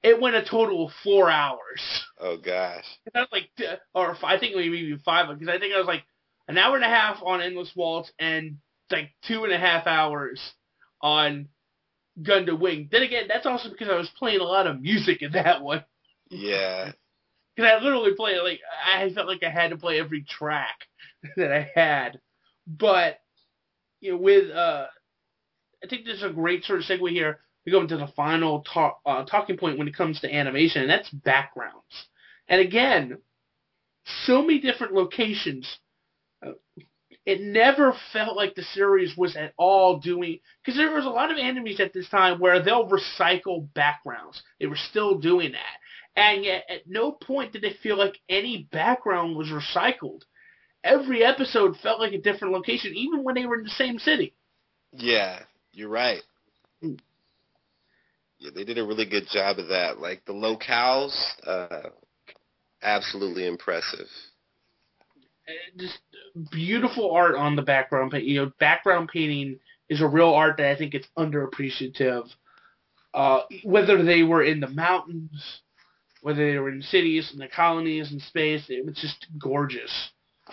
it went a total of four hours. Oh gosh. I was like, or I think maybe even five, because I think I was like an hour and a half on Endless Waltz and like two and a half hours on Gundam Wing. Then again, that's also because I was playing a lot of music in that one. Yeah. Because I literally played, like, I felt like I had to play every track that I had. But, you know, with, uh, I think this is a great sort of segue here. We go into the final talk, uh, talking point when it comes to animation, and that's backgrounds. And again, so many different locations. Uh, it never felt like the series was at all doing, because there was a lot of animes at this time where they'll recycle backgrounds. They were still doing that. And yet, at no point did it feel like any background was recycled. Every episode felt like a different location, even when they were in the same city. Yeah, you're right. Yeah, they did a really good job of that. Like, the locales, uh, absolutely impressive. Just beautiful art on the background. You know, background painting is a real art that I think it's underappreciative. Uh, whether they were in the mountains, whether they were in cities, in the colonies, in space, it was just gorgeous.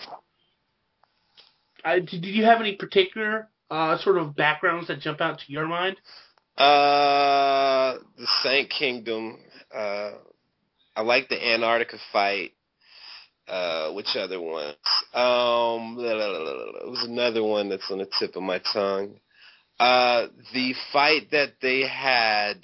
Uh, did you have any particular uh, sort of backgrounds that jump out to your mind? Uh, the Saint Kingdom. Uh, I like the Antarctica fight. Uh, which other ones? Um, blah, blah, blah, blah. It was another one that's on the tip of my tongue. Uh, the fight that they had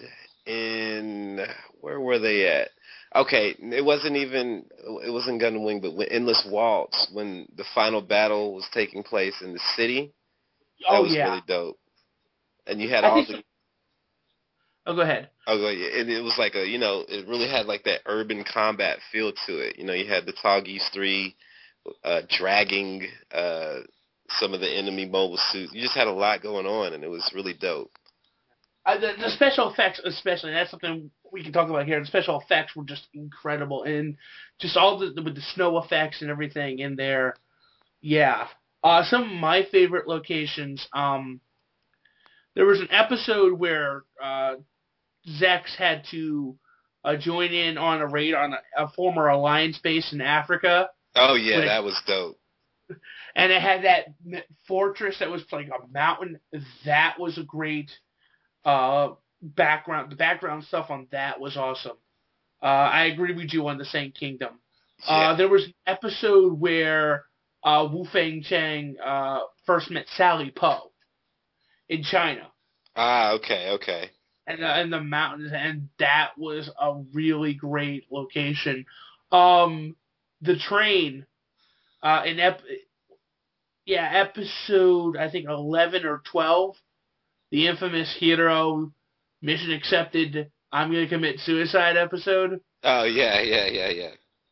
in, where were they at? Okay, it wasn't even, it wasn't Gundam Wing, but Endless Waltz, when the final battle was taking place in the city. That oh, was yeah. really dope. And you had I all think the... so. Oh, go ahead. Oh, yeah. And it was like a, you know, it really had like that urban combat feel to it. You know, you had the Tallgeese three uh, dragging uh, some of the enemy mobile suits. You just had a lot going on, and it was really dope. Uh, the, the special effects, especially, that's something we can talk about here. The special effects were just incredible, and just all the with the snow effects and everything in there. Yeah, uh, some of my favorite locations. Um, there was an episode where uh, Zex had to uh, join in on a raid on a, a former Alliance base in Africa. Oh yeah, it, that was dope. And it had that fortress that was like a mountain. That was a great. Uh, background, the background stuff on that was awesome. Uh, I agree with you on the Saint Kingdom. Uh, Yeah. There was an episode where uh, Wu Feng Chang uh, first met Sally Po in China. Ah, okay, okay. And uh, in the mountains, and that was a really great location. Um, the train, uh, in ep- yeah, episode I think eleven or twelve. The infamous Hero Mission Accepted, I'm going to commit suicide episode. Oh, yeah, yeah, yeah, yeah.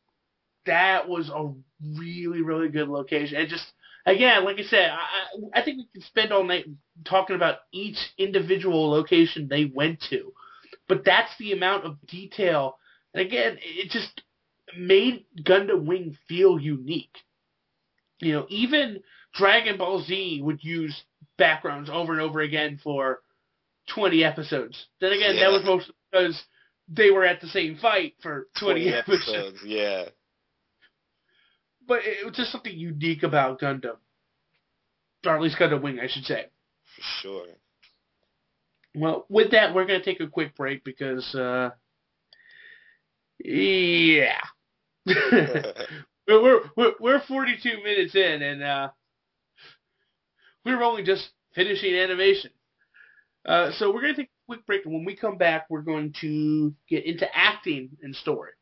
That was a really, really good location. And just, again, like I said, I, I think we could spend all night talking about each individual location they went to. But that's the amount of detail. And again, it just made Gundam Wing feel unique. You know, even Dragon Ball Z would use backgrounds over and over again for twenty episodes. Then again, Yeah. that was mostly because they were at the same fight for twenty, twenty episodes. episodes. Yeah. But it was just something unique about Gundam. Or at least Gundam Wing, I should say. For sure. Well, with that, we're going to take a quick break because, uh, yeah. we're, we're, we're forty-two minutes in, and, uh, we're only just finishing animation. Uh, so we're going to take a quick break, and when we come back, we're going to get into acting and story.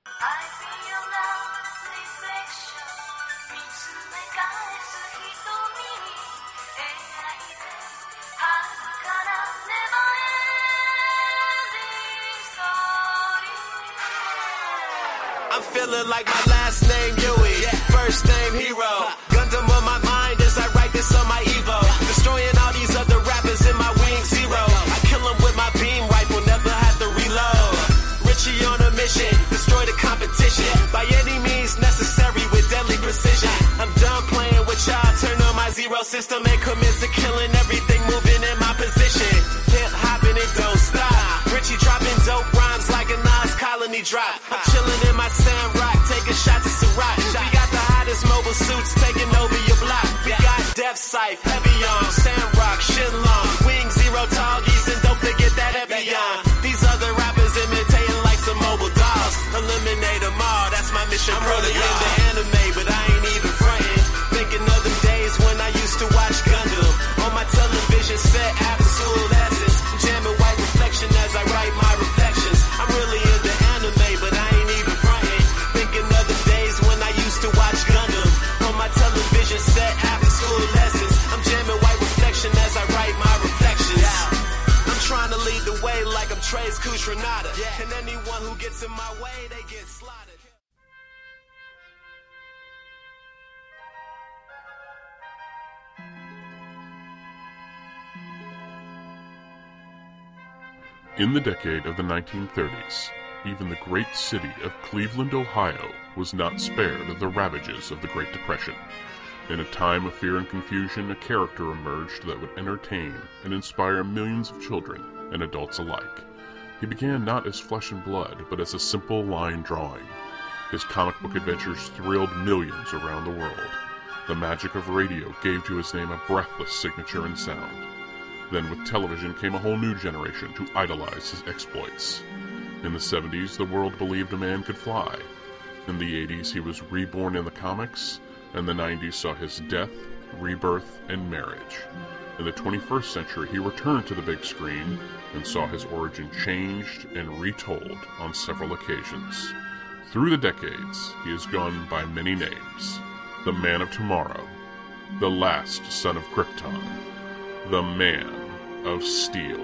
I'm feeling like my last name Yui, first name Hero. Gundam on my mind as I write this on my Evo. Destroying all these other rappers in my Wing Zero. I kill them with my beam rifle, never have to reload. Richie on a mission, destroy the competition. By any means necessary with deadly precision. I'm done playing with y'all, turn on my Zero system and commit to killing everything moving in my position. Hip hopping, it don't stop. Richie dropping dope rhymes like a Nas copy. F-Scythe, Heavy on, Sandrock, Shinlong, Wing Zero, Talgies, and don't forget that Evian. These other rappers imitating like some mobile dolls. Eliminate them all, that's my mission. I'm really into anime, but I ain't even frontin'. Thinking of the days when I used to watch Gundam on my television set after school lessons. Jamming white reflection as I write my reflections. I'm really into anime, but I ain't even frontin'. Thinking of the days when I used to watch Gundam on my television set after school lessons. I'm jamming white reflection as I write my reflections. I'm trying to lead the way like I'm Trey's Kushranada. And anyone who gets in my way, they get slaughtered. In the decade of the nineteen thirties, even the great city of Cleveland, Ohio, was not spared of the ravages of the Great Depression. In a time of fear and confusion, a character emerged that would entertain and inspire millions of children and adults alike. He began not as flesh and blood, but as a simple line drawing. His comic book adventures thrilled millions around the world. The magic of radio gave to his name a breathless signature and sound. Then with television came a whole new generation to idolize his exploits. In the seventies, the world believed a man could fly. In the eighties, he was reborn in the comics, and the nineties saw his death, rebirth, and marriage. In the twenty-first century, he returned to the big screen and saw his origin changed and retold on several occasions. Through the decades, he has gone by many names. The Man of Tomorrow, the last son of Krypton, the Man of Steel.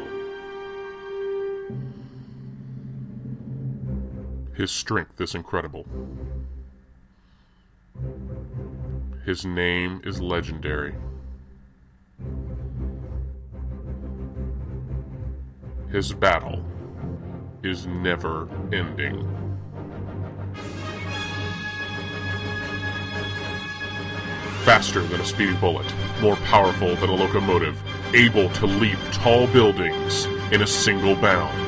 His strength is incredible. His name is legendary. His battle is never ending. Faster than a speeding bullet, more powerful than a locomotive, able to leap tall buildings in a single bound.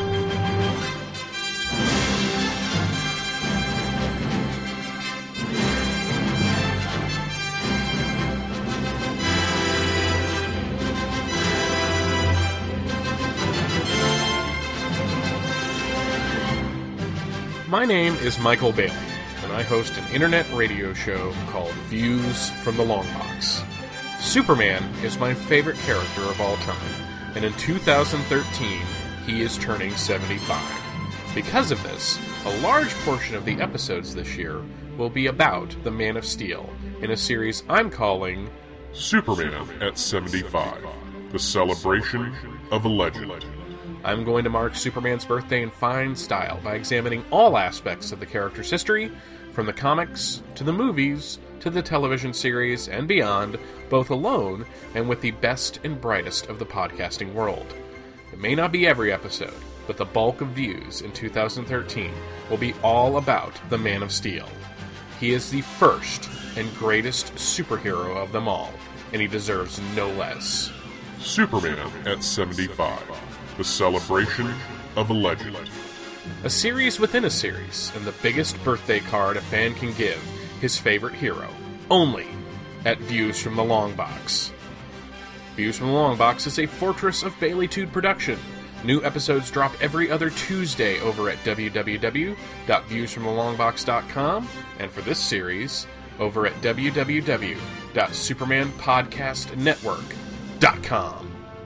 My name is Michael Bailey, and I host an internet radio show called Views from the Long Box. Superman is my favorite character of all time, and in two thousand thirteen, he is turning seventy-five. Because of this, a large portion of the episodes this year will be about the Man of Steel, in a series I'm calling Superman at seventy-five, the celebration of a legend. I'm going to mark Superman's birthday in fine style by examining all aspects of the character's history, from the comics, to the movies, to the television series, and beyond, both alone and with the best and brightest of the podcasting world. It may not be every episode, but the bulk of views in two thousand thirteen will be all about the Man of Steel. He is the first and greatest superhero of them all, and he deserves no less. Superman at seventy-five. The celebration of a legend. A series within a series, and the biggest birthday card a fan can give his favorite hero. Only at Views from the Long Box. Views from the Long Box is a Fortress of Baileytude production. New episodes drop every other Tuesday over at w w w dot views from the long box dot com, and for this series, over at w w w dot superman podcast network dot com.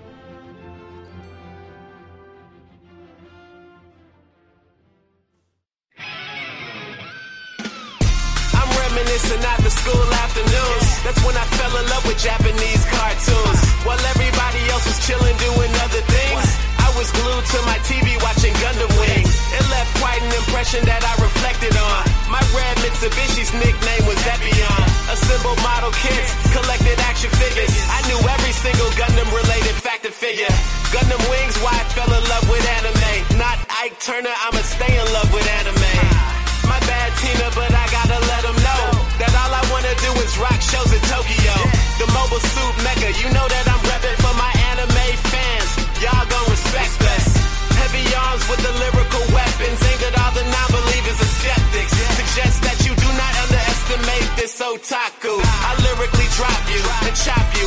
Reminiscing after school afternoons. That's when I fell in love with Japanese cartoons. While everybody else was chilling doing other things, I was glued to my T V watching Gundam Wing. It left quite an impression that I reflected on. My red Mitsubishi's nickname was Epion. Assembled model kits, collected action figures. I knew every single Gundam related fact and figure. Gundam Wing's why I fell in love with anime. Not Ike Turner, I'ma stay in love with anime. My bad, Tina, but I gotta let them know that all I wanna do is rock shows in Tokyo. The Mobile Suit Mega, you know that I'm repping for my anime fans. Y'all gon' respect us. Heavy arms with the lyrical weapons aimed at all the non-believers and skeptics. Suggest that you do not underestimate this otaku. I lyrically drop you and chop you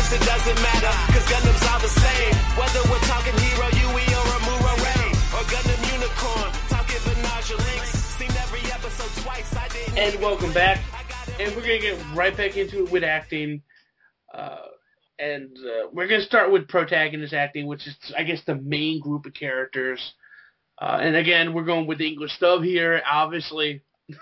guess it doesn't matter, cause Gundam's all the same. Whether we're talking Hero, Yui, or Amuro Ray, or Gundam Unicorn, talking Benage or Lynx. Seen every episode twice, I didn't. And welcome back. And we're going to get right back into it with acting. Uh, and uh, we're going to start with protagonist acting, which is, I guess, the main group of characters. Uh, and again, we're going with the English dub here, obviously.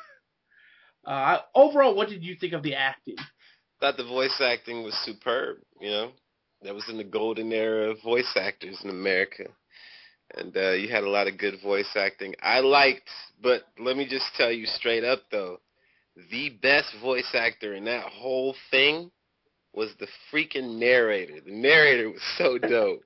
uh, overall, what did you think of the acting? Thought the voice acting was superb, you know. That was in the golden era of voice actors in America. And uh, you had a lot of good voice acting. I liked, but let me just tell you straight up, though, the best voice actor in that whole thing was the freaking narrator. The narrator was so dope.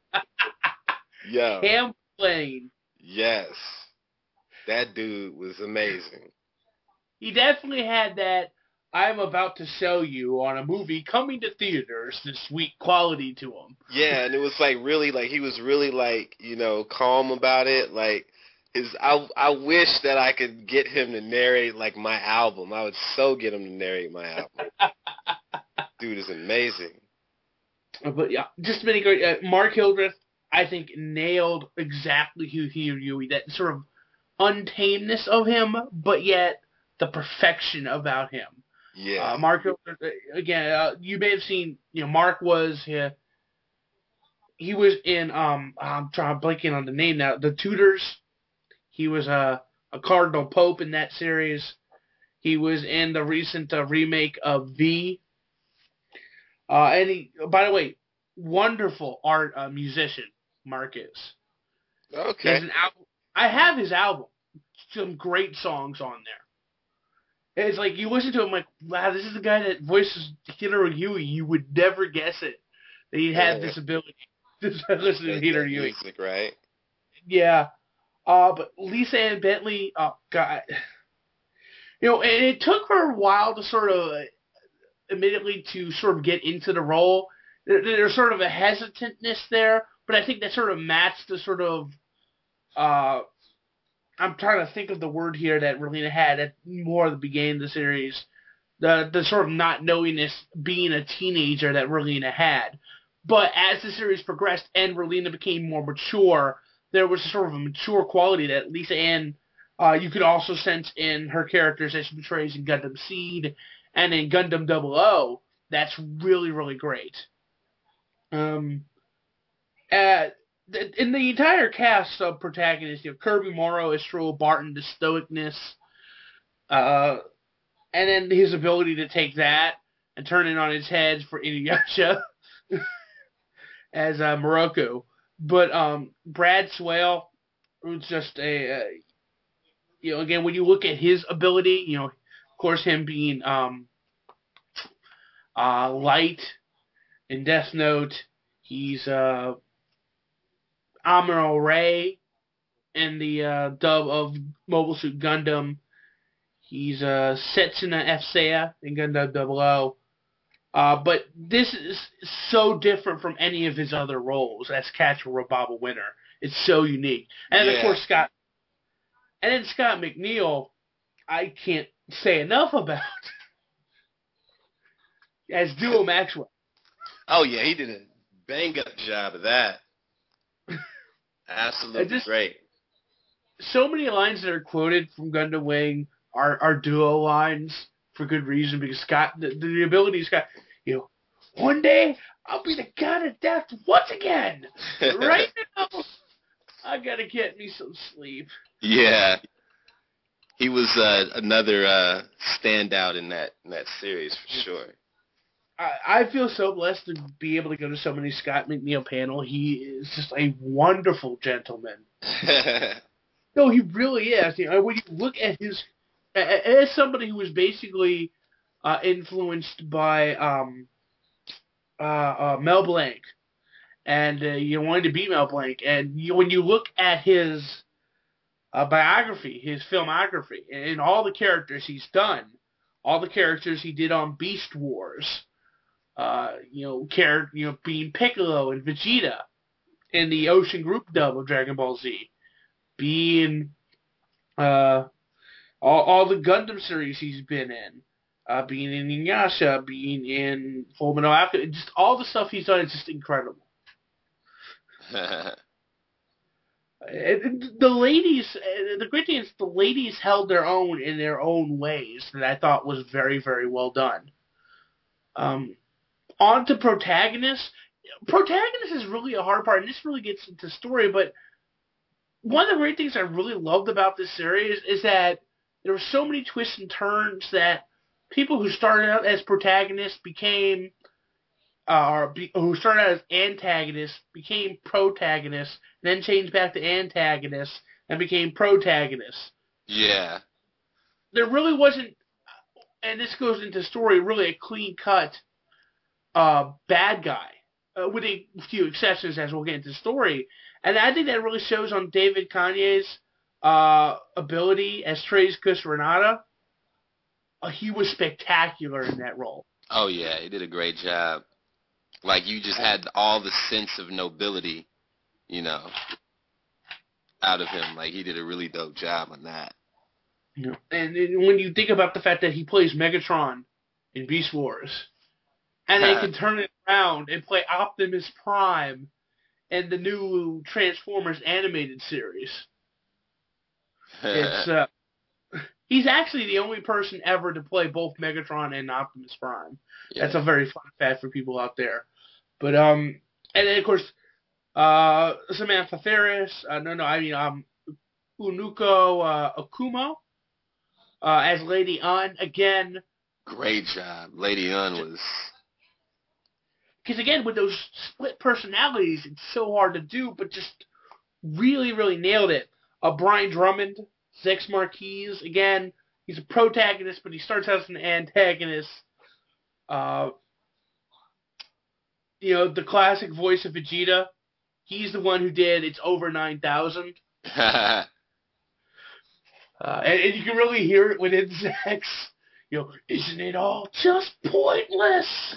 Yo. Cam Blaine. Yes. That dude was amazing. He definitely had that I'm about to sell you on a movie coming to theaters this week quality to him. Yeah, and it was like really like he was really like, you know, calm about it. Like his I I wish that I could get him to narrate like my album. I would so get him to narrate my album. Dude is amazing. But yeah, just many great uh, Mark Hildreth, I think, nailed exactly who he Yui, that sort of untameness of him, but yet the perfection about him. Yeah. Uh, Mark, again, uh, you may have seen, you know, Mark was, uh, he was in, um, I'm trying, blanking on the name now, The Tudors. He was a, a Cardinal Pope in that series. He was in the recent uh, remake of V. Uh, and he, by the way, wonderful art uh, musician, Mark is. Okay. An album, I have his album. Some great songs on there. It's like, you listen to him like, wow, this is the guy that voices Hiro Yui. You would never guess it, that he had yeah. this ability to listen to Hiro Yui. Music, right? Yeah. Uh, but Lisa Ann Bentley, oh, God. You know, and it took her a while to sort of, uh, admittedly, to sort of get into the role. There, there's sort of a hesitantness there, but I think that sort of matched the sort of, uh, I'm trying to think of the word here that Relena had at more at the beginning of the series. The the sort of not knowingness being a teenager that Relena had. But as the series progressed and Relena became more mature, there was sort of a mature quality that Lisa Ann, uh, you could also sense in her characters as she portrays in Gundam Seed and in Gundam Double O. That's really, really great. Um, uh, In the entire cast of protagonists, you know, Kirby Morrow is Stroll Barton, the stoicness, uh, and then his ability to take that and turn it on its head for Inuyasha as uh, Morocco. But um, Brad Swale was just a, uh, you know, again, when you look at his ability, you know, of course, him being um, uh, light in Death Note, he's uh. Amuro Ray in the uh, dub of Mobile Suit Gundam. He's uh, Setsuna F. Seiya in Gundam Double O. Uh, but this is so different from any of his other roles as Catcher Rababa Winner. It's so unique. And yeah. of course, Scott. And then Scott McNeil, I can't say enough about as Duo Maxwell. Oh, yeah, he did a bang-up job of that. Absolutely just, great. So many lines that are quoted from Gundam Wing are, are duo lines for good reason, because Scott, the, the ability Scott, you know, one day I'll be the god of death once again. Right now, I gotta get me some sleep. Yeah, he was uh, another uh, standout in that in that series for sure. I feel so blessed to be able to go to so many Scott McNeil panel. He is just a wonderful gentleman. No, he really is. You know, when you look at his, as somebody who was basically uh, influenced by um, uh, uh, Mel Blanc, and uh, you wanted to be Mel Blanc, and you, when you look at his uh, biography, his filmography, and all the characters he's done, all the characters he did on Beast Wars. Uh, you know, character, you know, being Piccolo and Vegeta in the Ocean Group dub of Dragon Ball Z, being uh, all, all the Gundam series he's been in, uh, being in Inuyasha, being in Fullmetal Alchemist, just all the stuff he's done is just incredible. The ladies, the great thing is the ladies held their own in their own ways that I thought was very, very well done. Um, on to protagonist. Protagonist is really a hard part, and this really gets into story, but one of the great things I really loved about this series is that there were so many twists and turns that people who started out as protagonists became Uh, or be, who started out as antagonists, became protagonists, then changed back to antagonists, and became protagonists. Yeah. There really wasn't, and this goes into story, really a clean-cut uh, bad guy, uh, with a few exceptions as we'll get into story. And I think that really shows on David Kanye's uh, ability as Treize Renata. Uh, he was spectacular in that role. Oh, yeah, he did a great job. Like, you just had all the sense of nobility, you know, out of him. Like, he did a really dope job on that. Yeah. And, and when you think about the fact that he plays Megatron in Beast Wars, and they can turn it around and play Optimus Prime in the new Transformers animated series, it's uh, he's actually the only person ever to play both Megatron and Optimus Prime. Yeah. That's a very fun fact for people out there. But, um, and then, of course, uh, Samantha Ferris, uh, no, no, I mean, um, Unuko uh, Okumo, uh, as Lady An, again. Great job. Lady An was... Because, again, with those split personalities, it's so hard to do, but just really, really nailed it. Uh, Brian Drummond, Zex Marquise, again, he's a protagonist, but he starts out as an antagonist. Uh, you know, the classic voice of Vegeta, he's the one who did It's Over nine thousand. uh, and, and you can really hear it within Zex. You know, isn't it all just pointless?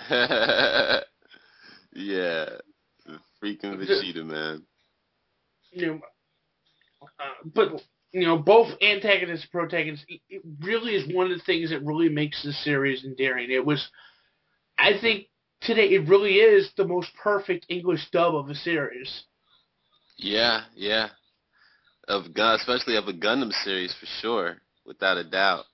Yeah. The freaking Vegeta, man. You know, uh, but, you know, both antagonists and protagonists, it, it really is one of the things that really makes this series endearing. It was... I think today it really is the most perfect English dub of a series. Yeah, yeah. Of Gun, especially of a Gundam series for sure, without a doubt.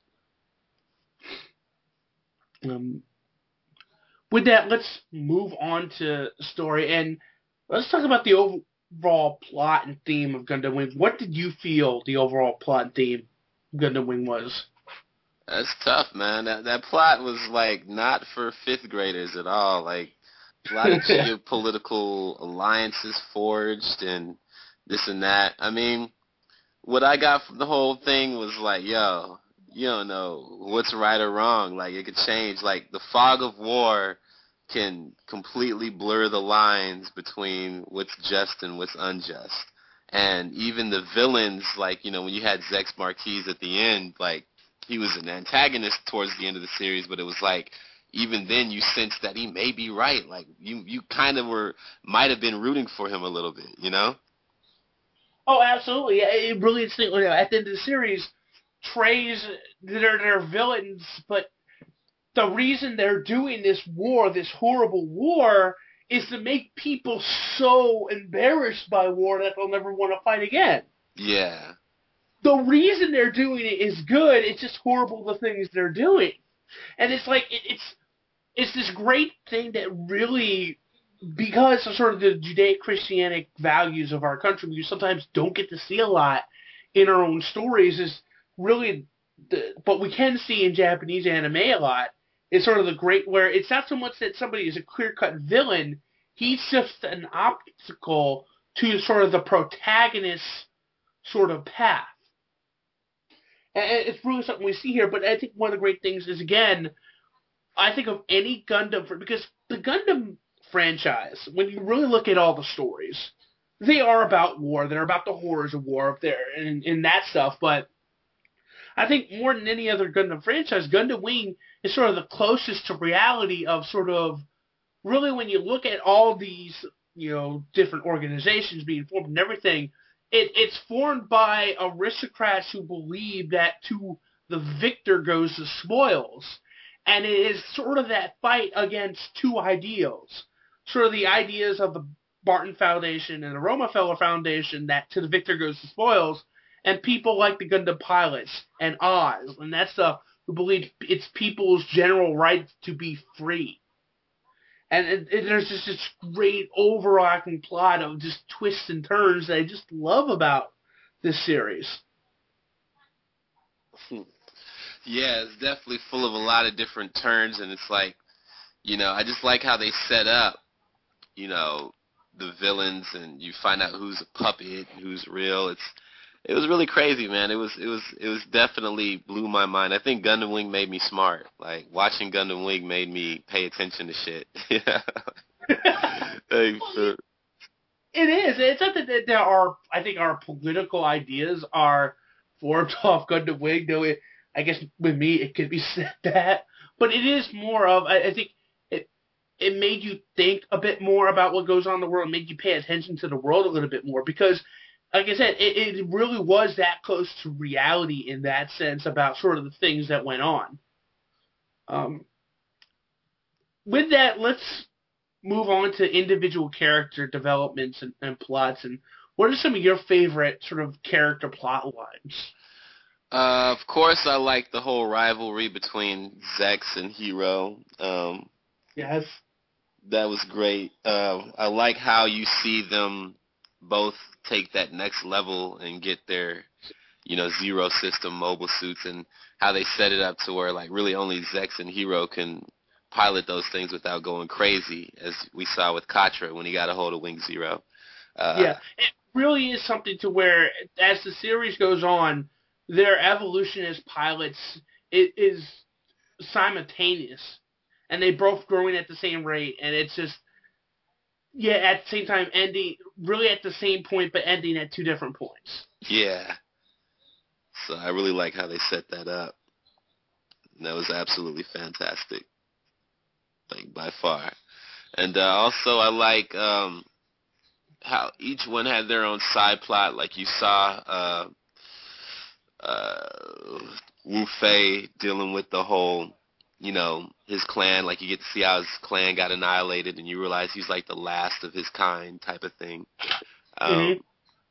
Um, with that, let's move on to story, and let's talk about the overall plot and theme of Gundam Wing. What did you feel the overall plot and theme of Gundam Wing was? That's tough, man. That that plot was, like, not for fifth graders at all. Like, a lot of geopolitical alliances forged and this and that. I mean, what I got from the whole thing was like, yo, you don't know what's right or wrong. Like, it could change. Like, the fog of war can completely blur the lines between what's just and what's unjust. And even the villains, like, you know, when you had Zex Marquise at the end, like, he was an antagonist towards the end of the series, but it was like, even then you sensed that he may be right. Like, you you kind of were, might have been rooting for him a little bit, you know? Oh, absolutely. It really is, you know, at the end of the series, Treize, they're, they're villains, but the reason they're doing this war, this horrible war, is to make people so embarrassed by war that they'll never want to fight again. Yeah. The reason they're doing it is good. It's just horrible the things they're doing, and it's like it, it's it's this great thing that really, because of sort of the Judeo-Christianic values of our country, we sometimes don't get to see a lot in our own stories. Is really, the, but we can see in Japanese anime a lot. Is sort of the great where it's not so much that somebody is a clear-cut villain; he's just an obstacle to sort of the protagonist's sort of path. And it's really something we see here, but I think one of the great things is, again, I think of any Gundam, because the Gundam franchise, when you really look at all the stories, they are about war. They're about the horrors of war up there and, and that stuff, but I think more than any other Gundam franchise, Gundam Wing is sort of the closest to reality of sort of, really when you look at all these, you know, different organizations being formed and everything, It, it's formed by aristocrats who believe that to the victor goes the spoils. And it is sort of that fight against two ideals. Sort of the ideas of the Barton Foundation and the Romefeller Foundation that to the victor goes the spoils, and people like the Gundam pilots and Oz and that stuff who believe it's people's general right to be free. And it, it, there's just this great overarching plot of just twists and turns that I just love about this series. Yeah, it's definitely full of a lot of different turns, and it's like, you know, I just like how they set up, you know, the villains, and you find out who's a puppet, who's real. It's it was really crazy, man. It was it was it was definitely blew my mind. I think Gundam Wing made me smart. Like watching Gundam Wing made me pay attention to shit. Yeah. Like, uh, it is. It's not that there are. I think our political ideas are formed off Gundam Wing. Though it, I guess with me it could be said that, but it is more of. I, I think it it made you think a bit more about what goes on in the world, made you pay attention to the world a little bit more because. Like I said, it, it really was that close to reality in that sense about sort of the things that went on. Um, with that, let's move on to individual character developments and, and plots. And what are some of your favorite sort of character plot lines? Uh, of course, I like the whole rivalry between Zex and Hero. Um, yes. That was great. Uh, I like how you see them both take that next level and get their, you know, Zero system mobile suits, and how they set it up to where, like, really only Zex and Hero can pilot those things without going crazy, as we saw with Katra when he got a hold of Wing Zero. Uh, yeah, it really is something to where, as the series goes on, their evolution as pilots it is simultaneous, and they both growing at the same rate, and it's just, yeah, at the same time ending, really at the same point, but ending at two different points. Yeah. So I really like how they set that up. And that was absolutely fantastic. Like, by far. And uh, also I like um, how each one had their own side plot. Like you saw uh, uh, Wu Fei dealing with the whole, you know, his clan. Like, you get to see how his clan got annihilated, and you realize he's like the last of his kind type of thing. Um, mm-hmm.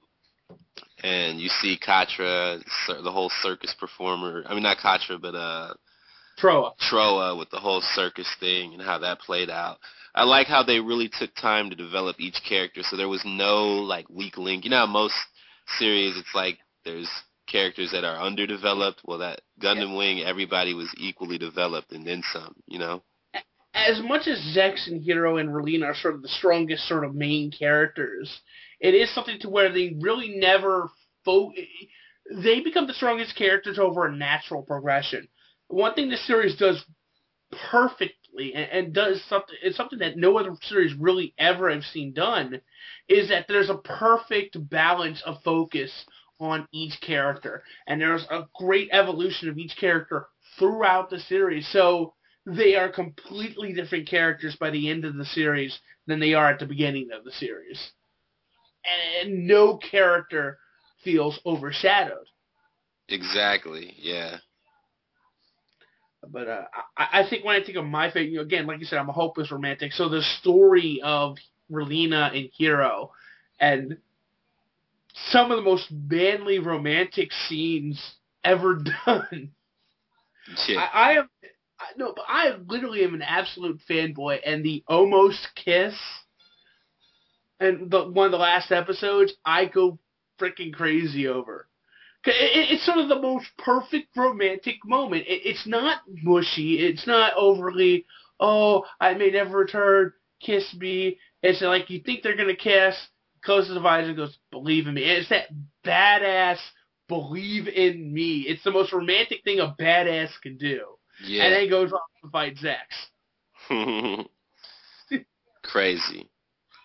And you see Katra, the whole circus performer. I mean, not Katra, but uh, Troa. Troa with the whole circus thing and how that played out. I like how they really took time to develop each character, so there was no, like, weak link. You know how most series, it's like there's characters that are underdeveloped. Well, that Gundam yeah. Wing, everybody was equally developed and then some, you know? As much as Zex and Hero and Relina are sort of the strongest sort of main characters, it is something to where they really never fo- they become the strongest characters over a natural progression. One thing this series does perfectly and, and does something, it's something that no other series really ever have seen done, is that there's a perfect balance of focus on each character. And there's a great evolution of each character throughout the series. So they are completely different characters by the end of the series than they are at the beginning of the series. And no character feels overshadowed. Exactly, yeah. But uh, I, I think when I think of my favorite, you know, again, like you said, I'm a hopeless romantic. So the story of Relina and Hero, and some of the most manly romantic scenes ever done. Yeah. I, I am I, no, but I literally am an absolute fanboy, and the almost kiss, and the one of the last episodes, I go freaking crazy over. It, it, it's sort of the most perfect romantic moment. It, it's not mushy. It's not overly, oh, I may never return, kiss me. It's like you think they're going to kiss, closes his eyes and goes, believe in me. And it's that badass, believe in me. It's the most romantic thing a badass can do. Yeah. And then he goes off to fight Zex. Crazy.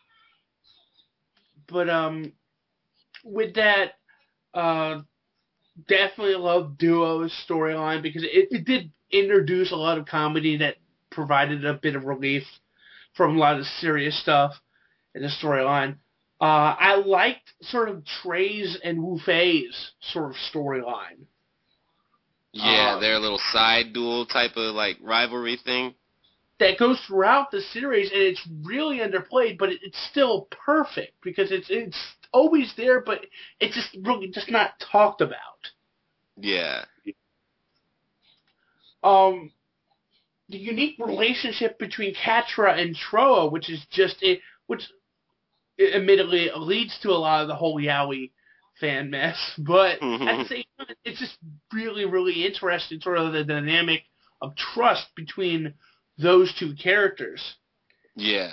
But um, with that, uh, definitely love Duo's storyline because it, it did introduce a lot of comedy that provided a bit of relief from a lot of the serious stuff in the storyline. Uh, I liked sort of Trey's and Wu Fei's sort of storyline. Yeah, um, their little side duel type of like rivalry thing. That goes throughout the series, and it's really underplayed, but it, it's still perfect because it's it's always there, but it's just really just not talked about. Yeah. Um, the unique relationship between Catra and Troa, which is just it, which admittedly leads to a lot of the whole Yowie fan mess, but at the same time, it's just really, really interesting, sort of the dynamic of trust between those two characters. Yeah.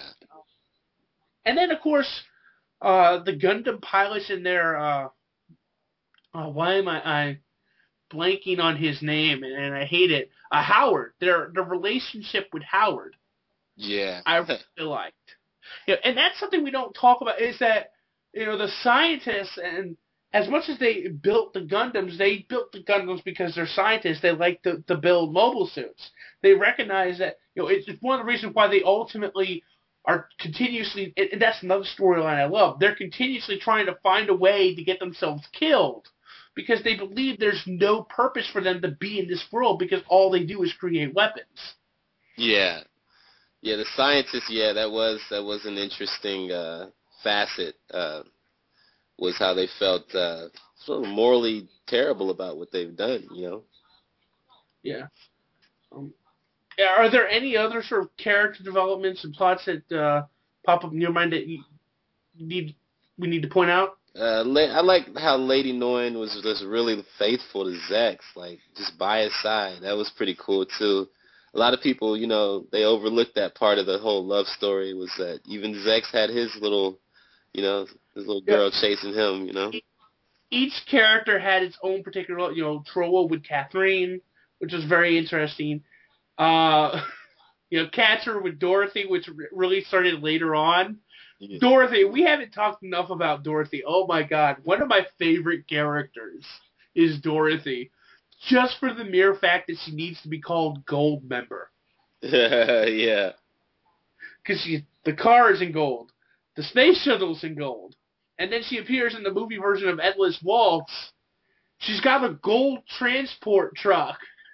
And then, of course, uh, the Gundam pilots in their, uh, uh, why am I, I blanking on his name, and, and I hate it, uh, Howard, their, their relationship with Howard. Yeah. I really liked. You know, and that's something we don't talk about, is that, you know, the scientists, and as much as they built the Gundams, they built the Gundams because they're scientists. They like to, to build mobile suits. They recognize that, you know, it's one of the reasons why they ultimately are continuously, and that's another storyline I love, they're continuously trying to find a way to get themselves killed because they believe there's no purpose for them to be in this world because all they do is create weapons. Yeah. Yeah, the scientists, yeah, that was that was an interesting uh, facet, uh, was how they felt uh, sort of morally terrible about what they've done, you know? Yeah. Um, are there any other sort of character developments and plots that uh, pop up in your mind that you need we need to point out? Uh, I like how Lady Noin was just really faithful to Zex, like, just by his side. That was pretty cool, too. A lot of people, you know, they overlooked that part of the whole love story, was that even Zex had his little, you know, his little girl yeah. chasing him, you know? Each character had its own particular, you know, Troa with Catherine, which was very interesting. Uh, you know, Catra with Dorothy, which really started later on. Yeah. Dorothy, we haven't talked enough about Dorothy. Oh my God, one of my favorite characters is Dorothy. Just for the mere fact that she needs to be called Gold Member. Yeah. Because the car is in gold. The space shuttle's in gold. And then she appears in the movie version of Endless Waltz. She's got a gold transport truck.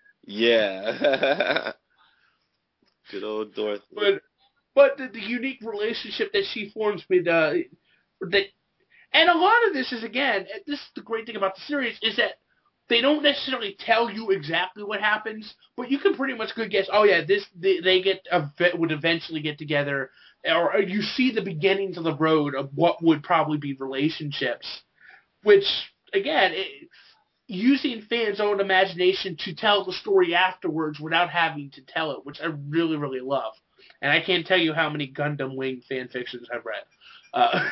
Yeah. Good old Dorothy. But but the, the unique relationship that she forms with... Uh, that, and a lot of this is, again, this is the great thing about the series, is that they don't necessarily tell you exactly what happens, but you can pretty much good guess. Oh yeah, this they, they get would eventually get together, or you see the beginnings of the road of what would probably be relationships. Which again, it, using fans' own imagination to tell the story afterwards without having to tell it, which I really really love. And I can't tell you how many Gundam Wing fan fictions I've read. Uh,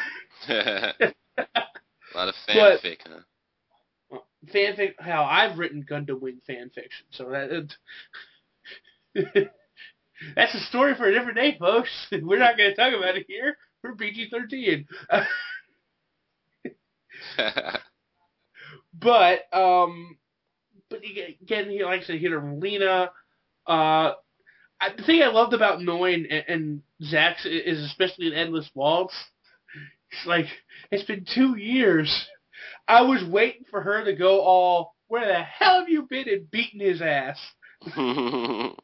A lot of fanfic, huh? Fanfic, how I've written Gundam Wing fan fiction, so that it, that's a story for a different day, folks. We're not going to talk about it here. We're P G thirteen. but um, but again, he likes to hit a Lena. Uh, the thing I loved about Noin and, and Zax is especially in Endless Waltz. It's like it's been two years. I was waiting for her to go all, where the hell have you been, and beating his ass? Oh,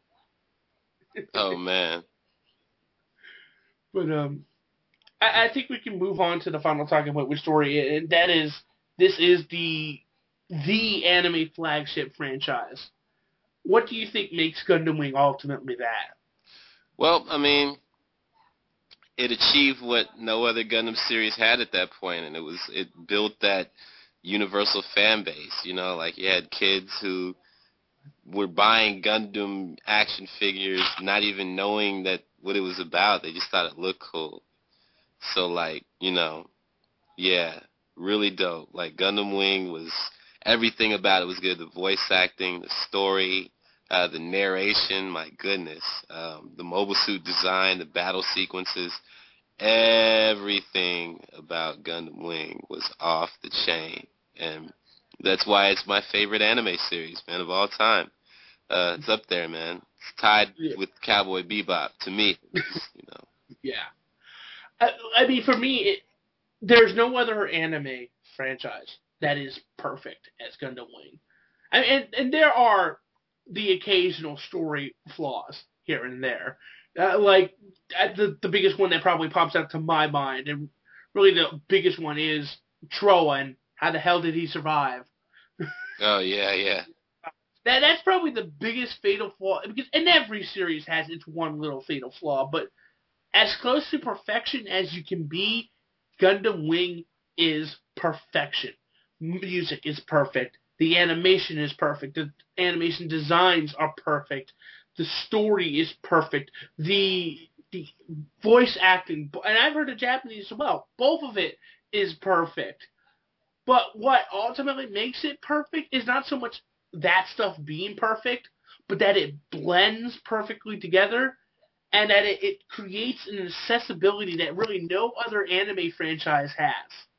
man. But um, I, I think we can move on to the final talking point with story, and that is, this is the the anime flagship franchise. What do you think makes Gundam Wing ultimately that? Well, I mean, it achieved what no other Gundam series had at that point, and it was it built that universal fan base. You know, like you had kids who were buying Gundam action figures, not even knowing that what it was about. They just thought it looked cool. So, like, you know, yeah, really dope. Like, Gundam Wing was, everything about it was good. The voice acting, the story, uh, the narration, my goodness. Um, the mobile suit design, the battle sequences, everything about Gundam Wing was off the chain. And that's why it's my favorite anime series, man, of all time. Uh, it's up there, man. It's tied yeah. with Cowboy Bebop, to me, you know. Yeah. I, I mean, for me, it, there's no other anime franchise that is perfect as Gundam Wing. I mean, and, and there are the occasional story flaws here and there. Uh, like, uh, the, the biggest one that probably pops out to my mind, and really the biggest one is Troa, and how the hell did he survive? Oh, yeah, yeah. That That's probably the biggest fatal flaw, because and every series has its one little fatal flaw, but as close to perfection as you can be, Gundam Wing is perfection. Music is perfect. The animation is perfect. The animation designs are perfect. The story is perfect. The the voice acting, and I've heard the Japanese as well, both of it is perfect. But what ultimately makes it perfect is not so much that stuff being perfect, but that it blends perfectly together, and that it, it creates an accessibility that really no other anime franchise has.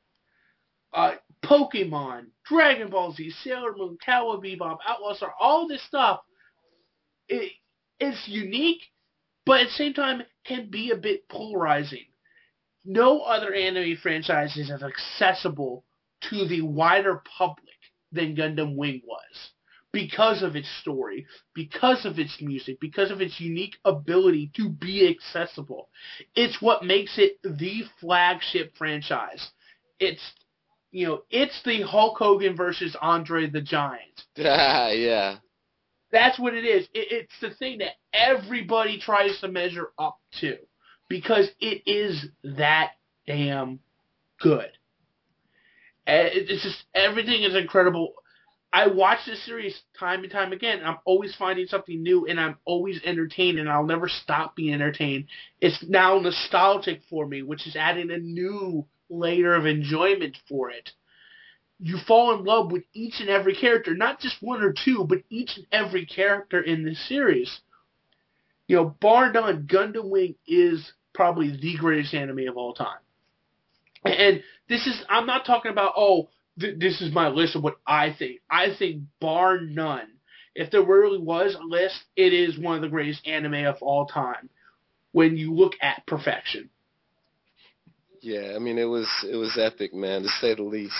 Uh, Pokemon, Dragon Ball Z, Sailor Moon, Cowboy Bebop, Outlaw Star, all this stuff, it, it's unique, but at the same time can be a bit polarizing. No other anime franchise is as accessible to the wider public than Gundam Wing was, because of its story, because of its music, because of its unique ability to be accessible. It's what makes it the flagship franchise. It's, you know, it's the Hulk Hogan versus Andre the Giant. Yeah. That's what it is. It, it's the thing that everybody tries to measure up to, because it is that damn good. And it's just, everything is incredible. I watch this series time and time again, and I'm always finding something new, and I'm always entertained, and I'll never stop being entertained. It's now nostalgic for me, which is adding a new layer of enjoyment for it. You fall in love with each and every character, not just one or two, but each and every character in this series. You know, bar none, Gundam Wing is probably the greatest anime of all time. And this is, I'm not talking about, oh, th- this is my list of what I think. I think bar none, if there really was a list, it is one of the greatest anime of all time when you look at perfection. Yeah, I mean, it was it was epic, man, to say the least.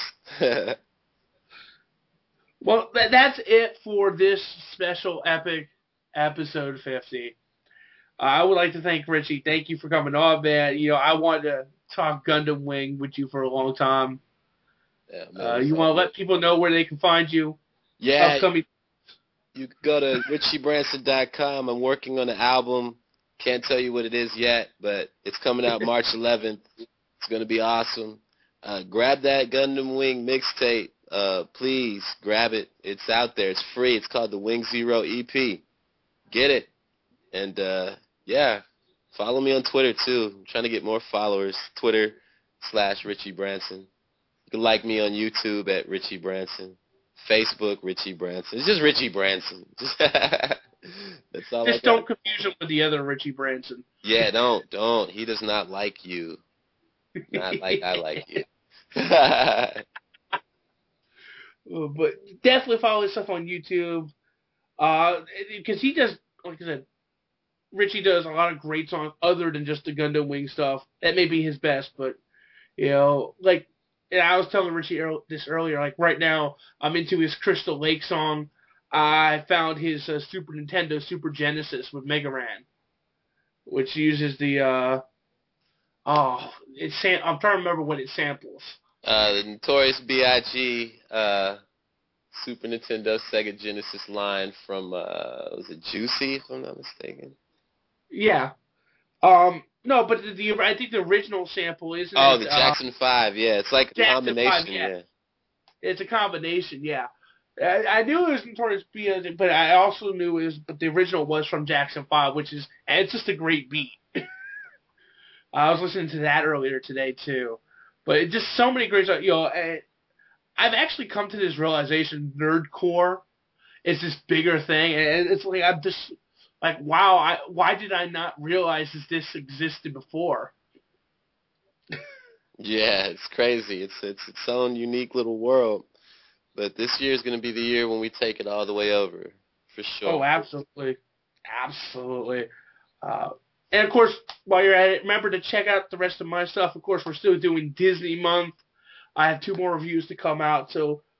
Well, th- that's it for this special epic episode fifty. Uh, I would like to thank Richie. Thank you for coming on, man. You know, I wanted to talk Gundam Wing with you for a long time. Yeah, man, uh, you want to let people know where they can find you? Yeah, Upcoming. You can go to richie branson dot com. I'm working on an album. Can't tell you what it is yet, but it's coming out March eleventh. It's going to be awesome. Uh, grab that Gundam Wing mixtape. Uh, please, grab it. It's out there. It's free. It's called the Wing Zero E P. Get it. And, uh, yeah, follow me on Twitter, too. I'm trying to get more followers. Twitter slash Richie Branson. You can like me on YouTube at Richie Branson. Facebook, Richie Branson. It's just Richie Branson. That's all Just I got. don't confuse him with the other Richie Branson. Yeah, don't, don't. He does not like you. Not like I like you. But definitely follow his stuff on YouTube. Uh, because he does, like I said, Richie does a lot of great songs other than just the Gundam Wing stuff. That may be his best, but, you know, like, and I was telling Richie this earlier, like right now I'm into his Crystal Lake song. I found his uh, Super Nintendo Super Genesis with Mega Ran, which uses the, uh, oh, it's sam- I'm trying to remember what it samples. Uh, the Notorious B I G uh, Super Nintendo Sega Genesis line from, uh, was it Juicy, if I'm not mistaken? Yeah. Um, no, but the, the I think the original sample isn't Oh, it, the Jackson uh, five, yeah. It's like a Jackson combination, five, yeah. yeah. It's a combination, yeah. I, I knew it was Notorious B I G, but I also knew it was, but the original was from Jackson five, which is, and it's just a great beat. I was listening to that earlier today, too. But it just so many great songs, you know, and I've actually come to this realization, nerdcore is this bigger thing, and it's like, I'm just, like, wow, I, why did I not realize that this existed before? Yeah, it's crazy. It's, it's its own unique little world. But this year is going to be the year when we take it all the way over, for sure. Oh, absolutely. Absolutely. Uh, and, of course, while you're at it, remember to check out the rest of my stuff. Of course, we're still doing Disney Month. I have two more reviews to come out, so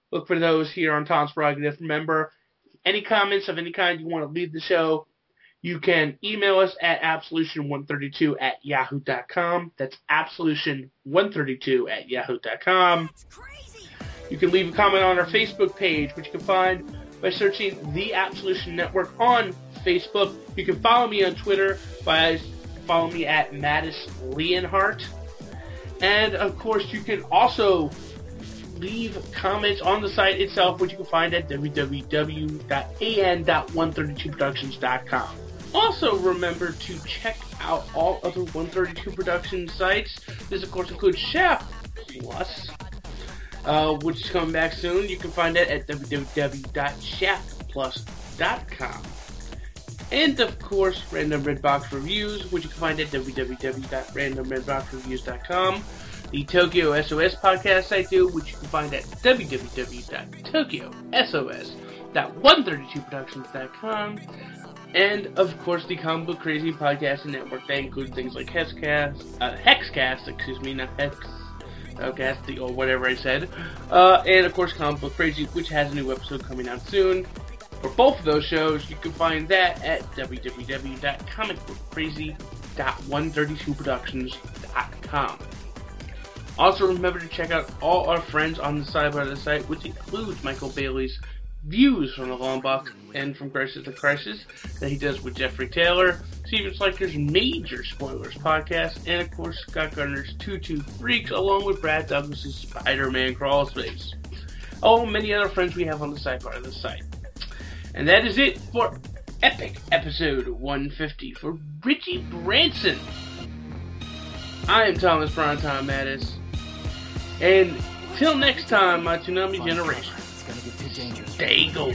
look for those here on Tom's Prerogative. Remember, any comments of any kind you want to leave the show, you can email us at absolution one thirty-two at yahoo dot com. That's absolution one thirty-two at yahoo dot com. You can leave a comment on our Facebook page, which you can find by searching The Absolution Network on Facebook. You can follow me on Twitter by following me at Mattis Leonhardt. And, of course, you can also leave comments on the site itself, which you can find at w w w dot a n dot one thirty-two productions dot com. Also, remember to check out all other one thirty-two Productions sites. This, of course, includes Shaft Plus, uh, which is coming back soon. You can find that at w w w dot shaft plus dot com. And, of course, Random Red Box Reviews, which you can find at w w w dot random red box reviews dot com. The Tokyo S O S podcast I do, which you can find at w w w dot tokyo sos dot one thirty-two productions dot com. And, of course, the Comic Book Crazy Podcast and Network. They include things like Hexcast, uh, Hexcast, excuse me, not Hex, okay, or whatever I said. Uh, and, of course, Comic Book Crazy, which has a new episode coming out soon. For both of those shows, you can find that at w w w dot comic book crazy dot one thirty-two productions dot com. Also, remember to check out all our friends on the sidebar of the site, which includes Michael Bailey's Views from the Long Box and from Crisis to Crisis that he does with Jeffrey Taylor, Steven Sliker's Major Spoilers podcast, and of course Scott Gardner's Two Two Freaks, along with Brad Douglas's Spider-Man Crawl Space. Oh, many other friends we have on the sidebar of the site. And that is it for Epic Episode one fifty for Richie Branson. I am Thomas Brown, Tom Mattis, and till next time, my Toonami generation. Stay golden.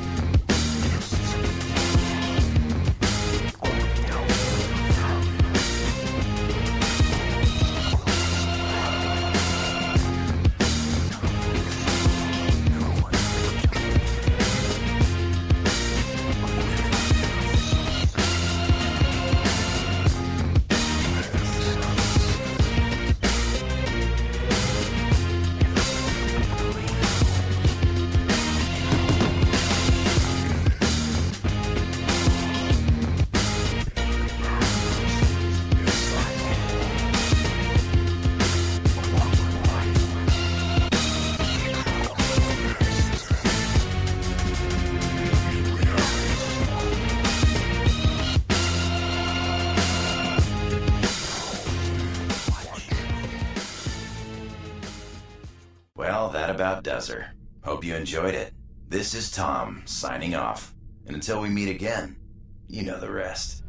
About does her. Hope you enjoyed it. This is Tom, signing off. And until we meet again, you know the rest.